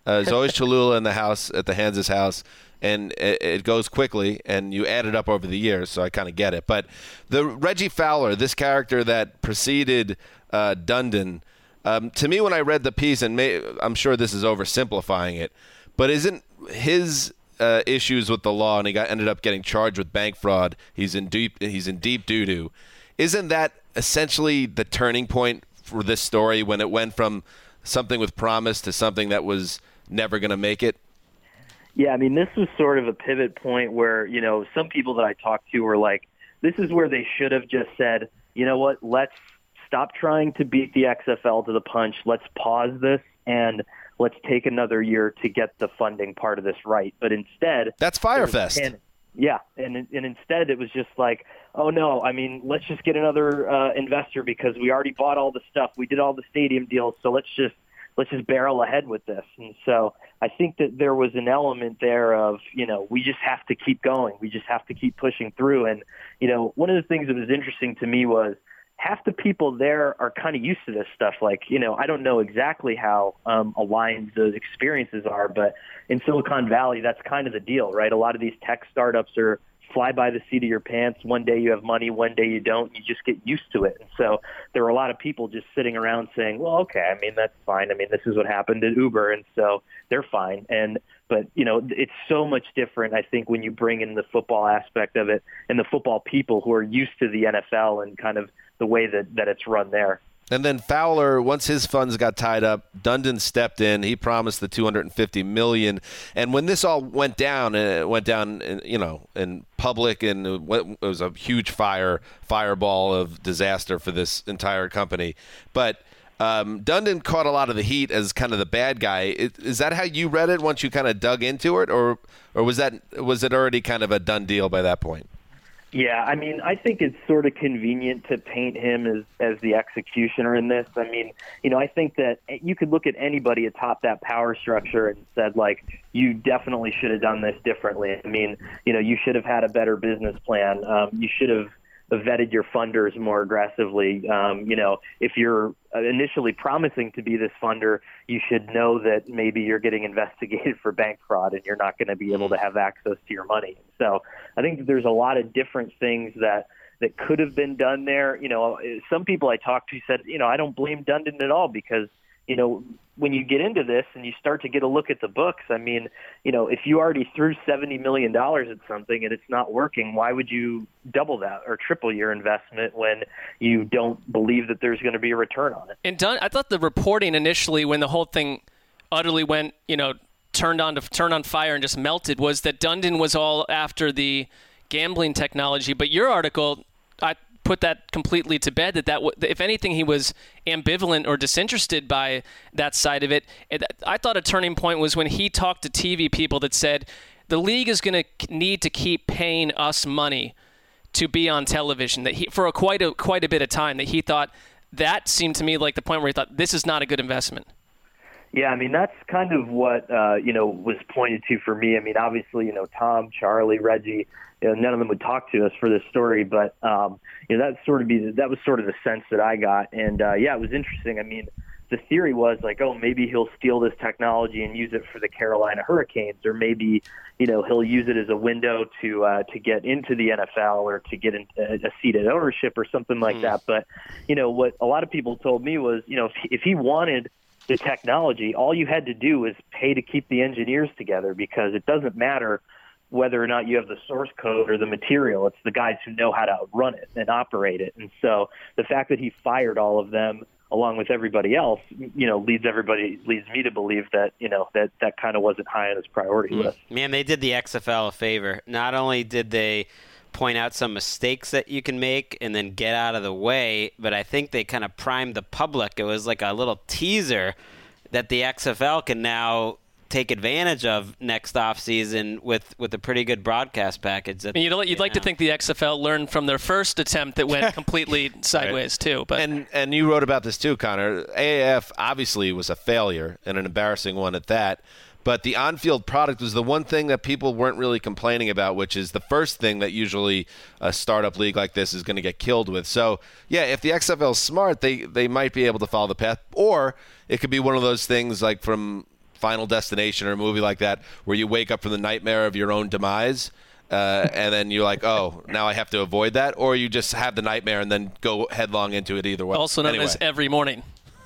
Speaker 2: Uh, there's always Cholula in the house at the Hans's house, and it, it goes quickly, and you add it up over the years, so I kind of get it. But the Reggie Fowler, this character that preceded uh, Dundon, um, to me when I read the piece, and may, I'm sure this is oversimplifying it, but isn't his uh, issues with the law, and he got ended up getting charged with bank fraud, he's in deep he's in deep doo-doo, isn't that essentially the turning point for this story when it went from something with promise to something that was never going to make it?
Speaker 11: Yeah, I mean, this was sort of a pivot point where, you know, some people that I talked to were like, this is where they should have just said, you know what, let's stop trying to beat the X F L to the punch. Let's pause this and let's take another year to get the funding part of this right. But instead...
Speaker 2: That's Firefest.
Speaker 11: Yeah, and and instead it was just like, oh, no, I mean, let's just get another uh, investor because we already bought all the stuff. We did all the stadium deals, so let's just let's just barrel ahead with this. And so I think that there was an element there of, you know, we just have to keep going. We just have to keep pushing through. And, you know, one of the things that was interesting to me was half the people there are kind of used to this stuff. Like, you know, I don't know exactly how um, aligned those experiences are, but in Silicon Valley, that's kind of the deal, right? A lot of these tech startups are fly by the seat of your pants. One day you have money, one day you don't. You just get used to it. And so there were a lot of people just sitting around saying, well, okay, I mean, that's fine. I mean, this is what happened at Uber, and so they're fine. And but, you know, it's so much different, I think, when you bring in the football aspect of it and the football people who are used to the N F L and kind of the way that, that it's run there.
Speaker 2: And then Fowler, once his funds got tied up, Dundon stepped in. He promised the two hundred fifty million dollars. And when this all went down, it went down, in, you know, in public, and it was a huge fire, fireball of disaster for this entire company. But um, Dundon caught a lot of the heat as kind of the bad guy. Is, is that how you read it once you kind of dug into it, or or was that was it already kind of a done deal by that point?
Speaker 11: Yeah, I mean, I think it's sort of convenient to paint him as, as the executioner in this. I mean, you know, I think that you could look at anybody atop that power structure and said, like, you definitely should have done this differently. I mean, you know, you should have had a better business plan. Um, you should have vetted your funders more aggressively. Um, you know, if you're initially promising to be this funder, you should know that maybe you're getting investigated for bank fraud and you're not going to be able to have access to your money. So I think that there's a lot of different things that that could have been done there. You know, some people I talked to said, you know, I don't blame Dundon at all because, you know, when you get into this and you start to get a look at the books, I mean, you know, if you already threw seventy million dollars at something and it's not working, why would you double that or triple your investment when you don't believe that there's going to be a return on it?
Speaker 4: And Dun- I thought the reporting initially, when the whole thing utterly went, you know, turned on to turn on fire and just melted, was that Dundon was all after the gambling technology. But your article, I put that completely to bed, that, that w- if anything, he was ambivalent or disinterested by that side of it. it. I thought a turning point was when he talked to T V people that said, the league is going to need to keep paying us money to be on television, that he, for a quite a quite a bit of time, that he thought that seemed to me like the point where he thought this is not a good investment.
Speaker 11: Yeah, I mean, that's kind of what, uh, you know, was pointed to for me. I mean, obviously, you know, Tom, Charlie, Reggie, you know, none of them would talk to us for this story, but, um, you know, that sort of be, that was sort of the sense that I got. And, uh, yeah, it was interesting. I mean, the theory was like, oh, maybe he'll steal this technology and use it for the Carolina Hurricanes, or maybe, you know, he'll use it as a window to, uh, to get into the N F L or to get in, a, a seat at ownership or something like mm. that. But, you know, what a lot of people told me was, you know, if, if he wanted the technology, all you had to do was pay to keep the engineers together, because it doesn't matter whether or not you have the source code or the material. It's the guys who know how to run it and operate it. And so the fact that he fired all of them along with everybody else, you know, leads everybody, leads me to believe that, you know, that that kind of wasn't high on his priority mm. list.
Speaker 5: Man, they did the X F L a favor. Not only did they point out some mistakes that you can make and then get out of the way, but I think they kind of primed the public. It was like a little teaser that the X F L can now take advantage of next offseason with, with a pretty good broadcast package. That,
Speaker 4: and you'd, you'd like
Speaker 5: know.
Speaker 4: to think the X F L learned from their first attempt that went completely sideways, right. too. But
Speaker 2: and and you wrote about this too, Connor. A A F obviously was a failure, and an embarrassing one at that. But the on-field product was the one thing that people weren't really complaining about, which is the first thing that usually a startup league like this is going to get killed with. So, yeah, if the X F L is smart, they, they might be able to follow the path. Or it could be one of those things like from Final Destination or a movie like that where you wake up from the nightmare of your own demise. Uh, and then you're like, oh, now I have to avoid that, or you just have the nightmare and then go headlong into it either way.
Speaker 4: Also known
Speaker 2: anyway.
Speaker 4: as every morning.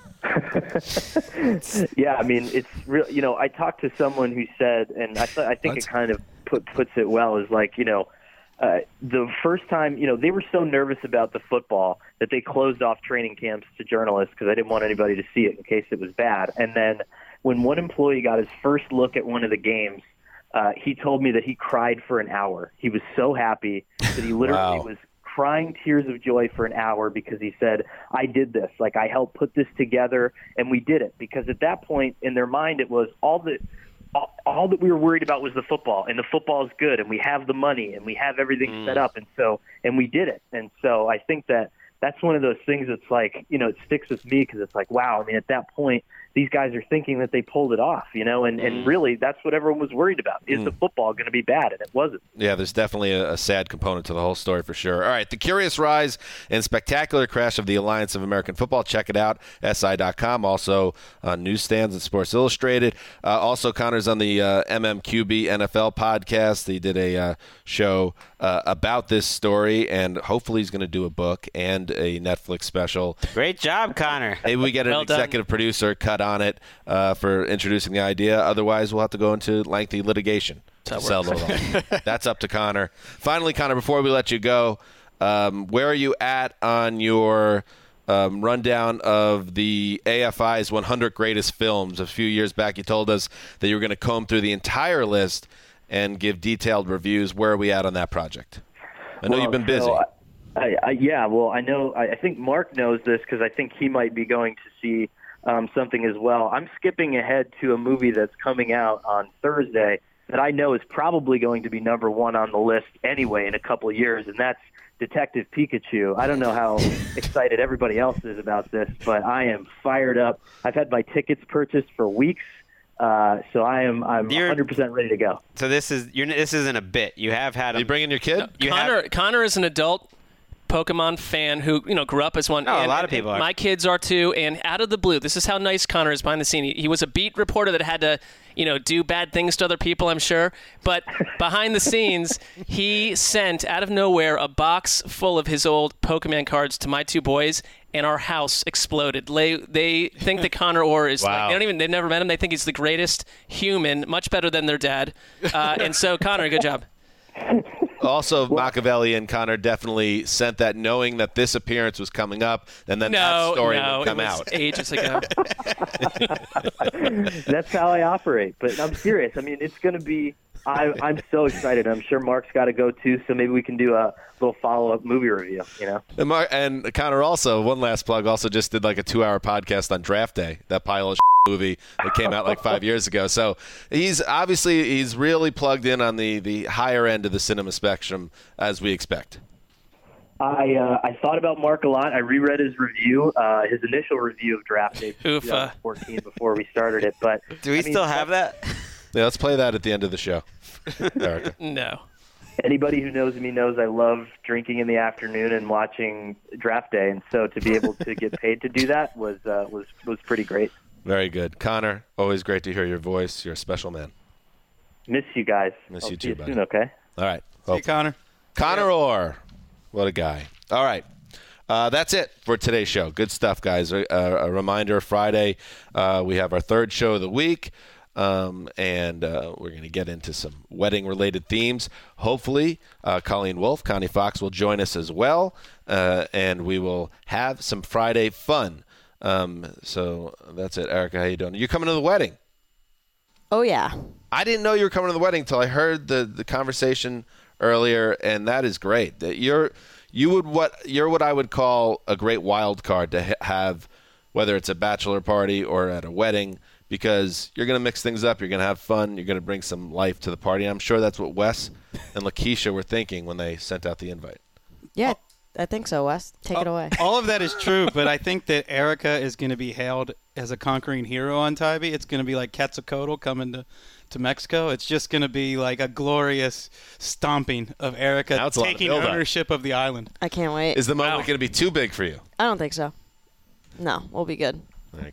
Speaker 11: Yeah, I mean, it's real. You know, I talked to someone who said, and I, th- I think
Speaker 2: What?
Speaker 11: it kind of put, puts it well, is like, you know, uh, the first time, you know, they were so nervous about the football that they closed off training camps to journalists because they didn't want anybody to see it in case it was bad. And then when one employee got his first look at one of the games, Uh, he told me that he cried for an hour. He was so happy that he literally
Speaker 2: Wow.
Speaker 11: was crying tears of joy for an hour because he said, I did this. Like, I helped put this together, and we did it. Because at that point, in their mind, it was all that all, all that we were worried about was the football, and the football is good, and we have the money, and we have everything
Speaker 2: Mm.
Speaker 11: set up, and so and we did it. And so I think that that's one of those things that's like, you know, it sticks with me because it's like, wow, I mean, at that point, these guys are thinking that they pulled it off, you know, and, and really that's what everyone was worried about. Is the football going to be bad? And it wasn't.
Speaker 2: Yeah, there's definitely a, a sad component to the whole story for sure. All right, the curious rise and spectacular crash of the Alliance of American Football. Check it out, S I dot com. Also on newsstands and Sports Illustrated. Uh, also, Connor's on the uh, M M Q B N F L podcast. He did a uh, show uh, about this story, and hopefully he's going to do a book and a Netflix special.
Speaker 5: Great job, Connor.
Speaker 2: Maybe we get an
Speaker 4: Well done.
Speaker 2: executive producer cut on it uh, for introducing the idea. Otherwise, we'll have to go into lengthy litigation to sell the law. That's up to Connor. Finally, Connor, before we let you go, um, where are you at on your um, rundown of the A F I's one hundred greatest films? A few years back, you told us that you were going to comb through the entire list and give detailed reviews. Where are we at on that project? I know
Speaker 11: Well,
Speaker 2: you've been busy.
Speaker 11: so I, I, yeah, well, I know. I, I think Mark knows this because I think he might be going to see um, something as well. I'm skipping ahead to a movie that's coming out on Thursday that I know is probably going to be number one on the list anyway in a couple of years, and that's Detective Pikachu. I don't know how excited everybody else is about this, but I am fired up. I've had my tickets purchased for weeks. Uh, so I am I'm
Speaker 5: You're-
Speaker 11: one hundred percent ready to go.
Speaker 5: So this is you're, this isn't a bit. You have had a
Speaker 2: Are you bringing your kid?
Speaker 5: You
Speaker 4: Connor,
Speaker 5: have,
Speaker 4: Connor is an adult Pokemon fan who, you know, grew up as one.
Speaker 5: No, a
Speaker 4: and,
Speaker 5: lot of people are.
Speaker 4: My kids are too. And out of the blue, this is how nice Connor is behind the scene. He, he was a beat reporter that had to, you know, do bad things to other people, I'm sure. But behind the scenes, he sent out of nowhere a box full of his old Pokemon cards to my two boys, and our house exploded. They, they think that Connor Orr is
Speaker 2: Wow.
Speaker 4: like, they don't even, they've never met him. They think he's the greatest human, much better than their dad. Uh, and so, Connor, good job.
Speaker 2: Also, Machiavelli and Connor definitely sent that knowing that this appearance was coming up, and then
Speaker 4: No,
Speaker 2: that story
Speaker 4: no,
Speaker 2: would come
Speaker 4: it was
Speaker 2: out.
Speaker 4: ages ago.
Speaker 11: That's how I operate. But I'm serious. I mean, it's going to be. I, I'm so excited. I'm sure Mark's got to go too, so maybe we can do a little follow-up movie review. You know.
Speaker 2: And, Mar- and Connor also, one last plug, also just did like a two-hour podcast on Draft Day, that pile of movie that came out like five years ago. So he's obviously he's really plugged in on the the higher end of the cinema spectrum, as we expect.
Speaker 11: I uh, I thought about Mark a lot. I reread his review, uh, his initial review of Draft Day
Speaker 4: Oofa.
Speaker 11: twenty fourteen before we started it. But
Speaker 5: do we
Speaker 11: I mean,
Speaker 5: still have that?
Speaker 2: Yeah, let's play that at the end of the show. Erica.
Speaker 4: No.
Speaker 11: Anybody who knows me knows I love drinking in the afternoon and watching Draft Day, and so to be able to get paid to do that was uh, was was pretty great.
Speaker 2: Very good. Connor, always great to hear your voice. You're a special man.
Speaker 11: Miss you guys.
Speaker 2: Miss
Speaker 11: I'll
Speaker 2: you
Speaker 11: see
Speaker 2: too,
Speaker 11: you
Speaker 2: buddy.
Speaker 11: soon, okay?
Speaker 2: All right.
Speaker 3: Hey, Connor.
Speaker 2: Connor Orr. What a guy. All right. Uh, that's it for today's show. Good stuff, guys. A, a reminder, Friday, uh, we have our third show of the week, um, and uh, we're going to get into some wedding-related themes. Hopefully, uh, Colleen Wolfe, Connie Fox will join us as well, uh, and we will have some Friday fun. Um, so that's it. Erica, how you doing? You're coming to the wedding.
Speaker 10: Oh, yeah.
Speaker 2: I didn't know you were coming to the wedding until I heard the, the conversation earlier, and that is great. That you're you would what you're what I would call a great wild card to ha- have, whether it's a bachelor party or at a wedding, because you're going to mix things up. You're going to have fun. You're going to bring some life to the party. And I'm sure that's what Wes and Lakeisha were thinking when they sent out the invite.
Speaker 10: Yeah, I think so, Wes. Take it away.
Speaker 3: All of that is true, but I think that Erica is going to be hailed as a conquering hero on Tybee. It's going to be like Quetzalcoatl coming to, to Mexico. It's just going to be like a glorious stomping of Erica
Speaker 2: Now it's a lot of
Speaker 3: taking
Speaker 2: build-up.
Speaker 3: ownership of the island.
Speaker 10: I can't wait.
Speaker 2: Is the moment going to be too big for you?
Speaker 10: I don't think so. No, we'll be good.
Speaker 2: Very good.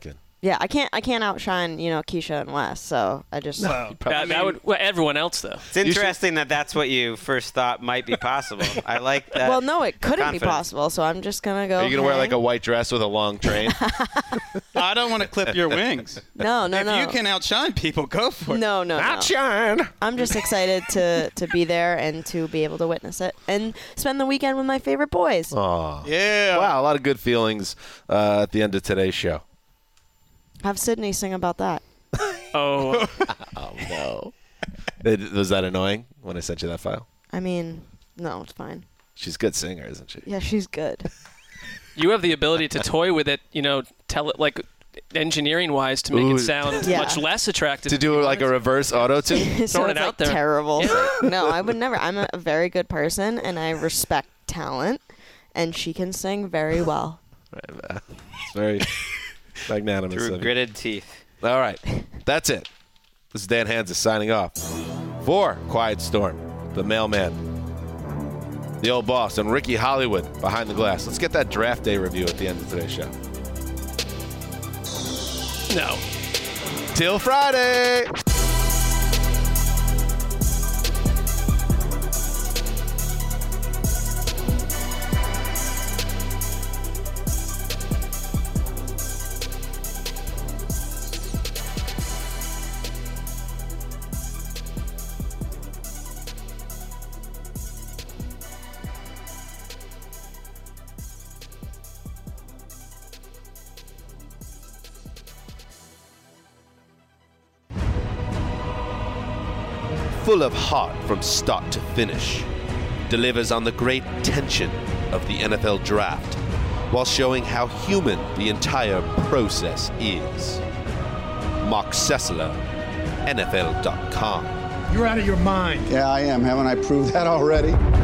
Speaker 10: Yeah, I can't I can't outshine, you know, Keisha and Wes, so I just
Speaker 4: that, that would well, everyone else though.
Speaker 5: It's interesting that that's what you first thought might be possible. I like that.
Speaker 10: Well, no, it couldn't
Speaker 5: confidence.
Speaker 10: be possible, so I'm just going to go
Speaker 2: Are you going to wear
Speaker 10: hang.
Speaker 2: like a white dress with a long train?
Speaker 3: I don't want to clip your wings.
Speaker 10: No, no,
Speaker 3: if
Speaker 10: no.
Speaker 3: you can outshine people, go for it.
Speaker 10: No, no, no.
Speaker 2: Outshine.
Speaker 10: I'm just excited to to be there and to be able to witness it and spend the weekend with my favorite boys.
Speaker 2: Aw.
Speaker 3: Yeah.
Speaker 2: Wow, a lot of good feelings uh, at the end of today's show.
Speaker 10: Have Sydney sing about that.
Speaker 4: Oh.
Speaker 2: Oh, no. Did- Was that annoying when I sent you that file?
Speaker 10: I mean, no, it's fine.
Speaker 2: She's a good singer, isn't she?
Speaker 10: Yeah, she's good.
Speaker 4: You have the ability to toy with it, you know, tell it like engineering-wise to make
Speaker 2: Ooh.
Speaker 4: it sound
Speaker 10: Yeah.
Speaker 4: much less attractive.
Speaker 2: To do like a reverse auto tune?
Speaker 10: so
Speaker 4: Throwing
Speaker 10: it's
Speaker 4: it out
Speaker 10: like
Speaker 4: there.
Speaker 10: terrible. No, I would never. I'm a, a very good person, and I respect talent, and she can sing very well.
Speaker 2: It's very magnanimous.
Speaker 5: Through
Speaker 2: of you.
Speaker 5: gritted teeth.
Speaker 2: All right. That's it. This is Dan Hanzus signing off for Quiet Storm, the mailman, the old boss, and Ricky Hollywood behind the glass. Let's get that draft day review at the end of today's show.
Speaker 4: No.
Speaker 2: Till Friday. Full of heart from start to finish, delivers on the great tension of the N F L draft while showing how human the entire process is. Mark Sessler, N F L dot com.
Speaker 12: You're out of your mind.
Speaker 13: Yeah, I am. Haven't I proved that already?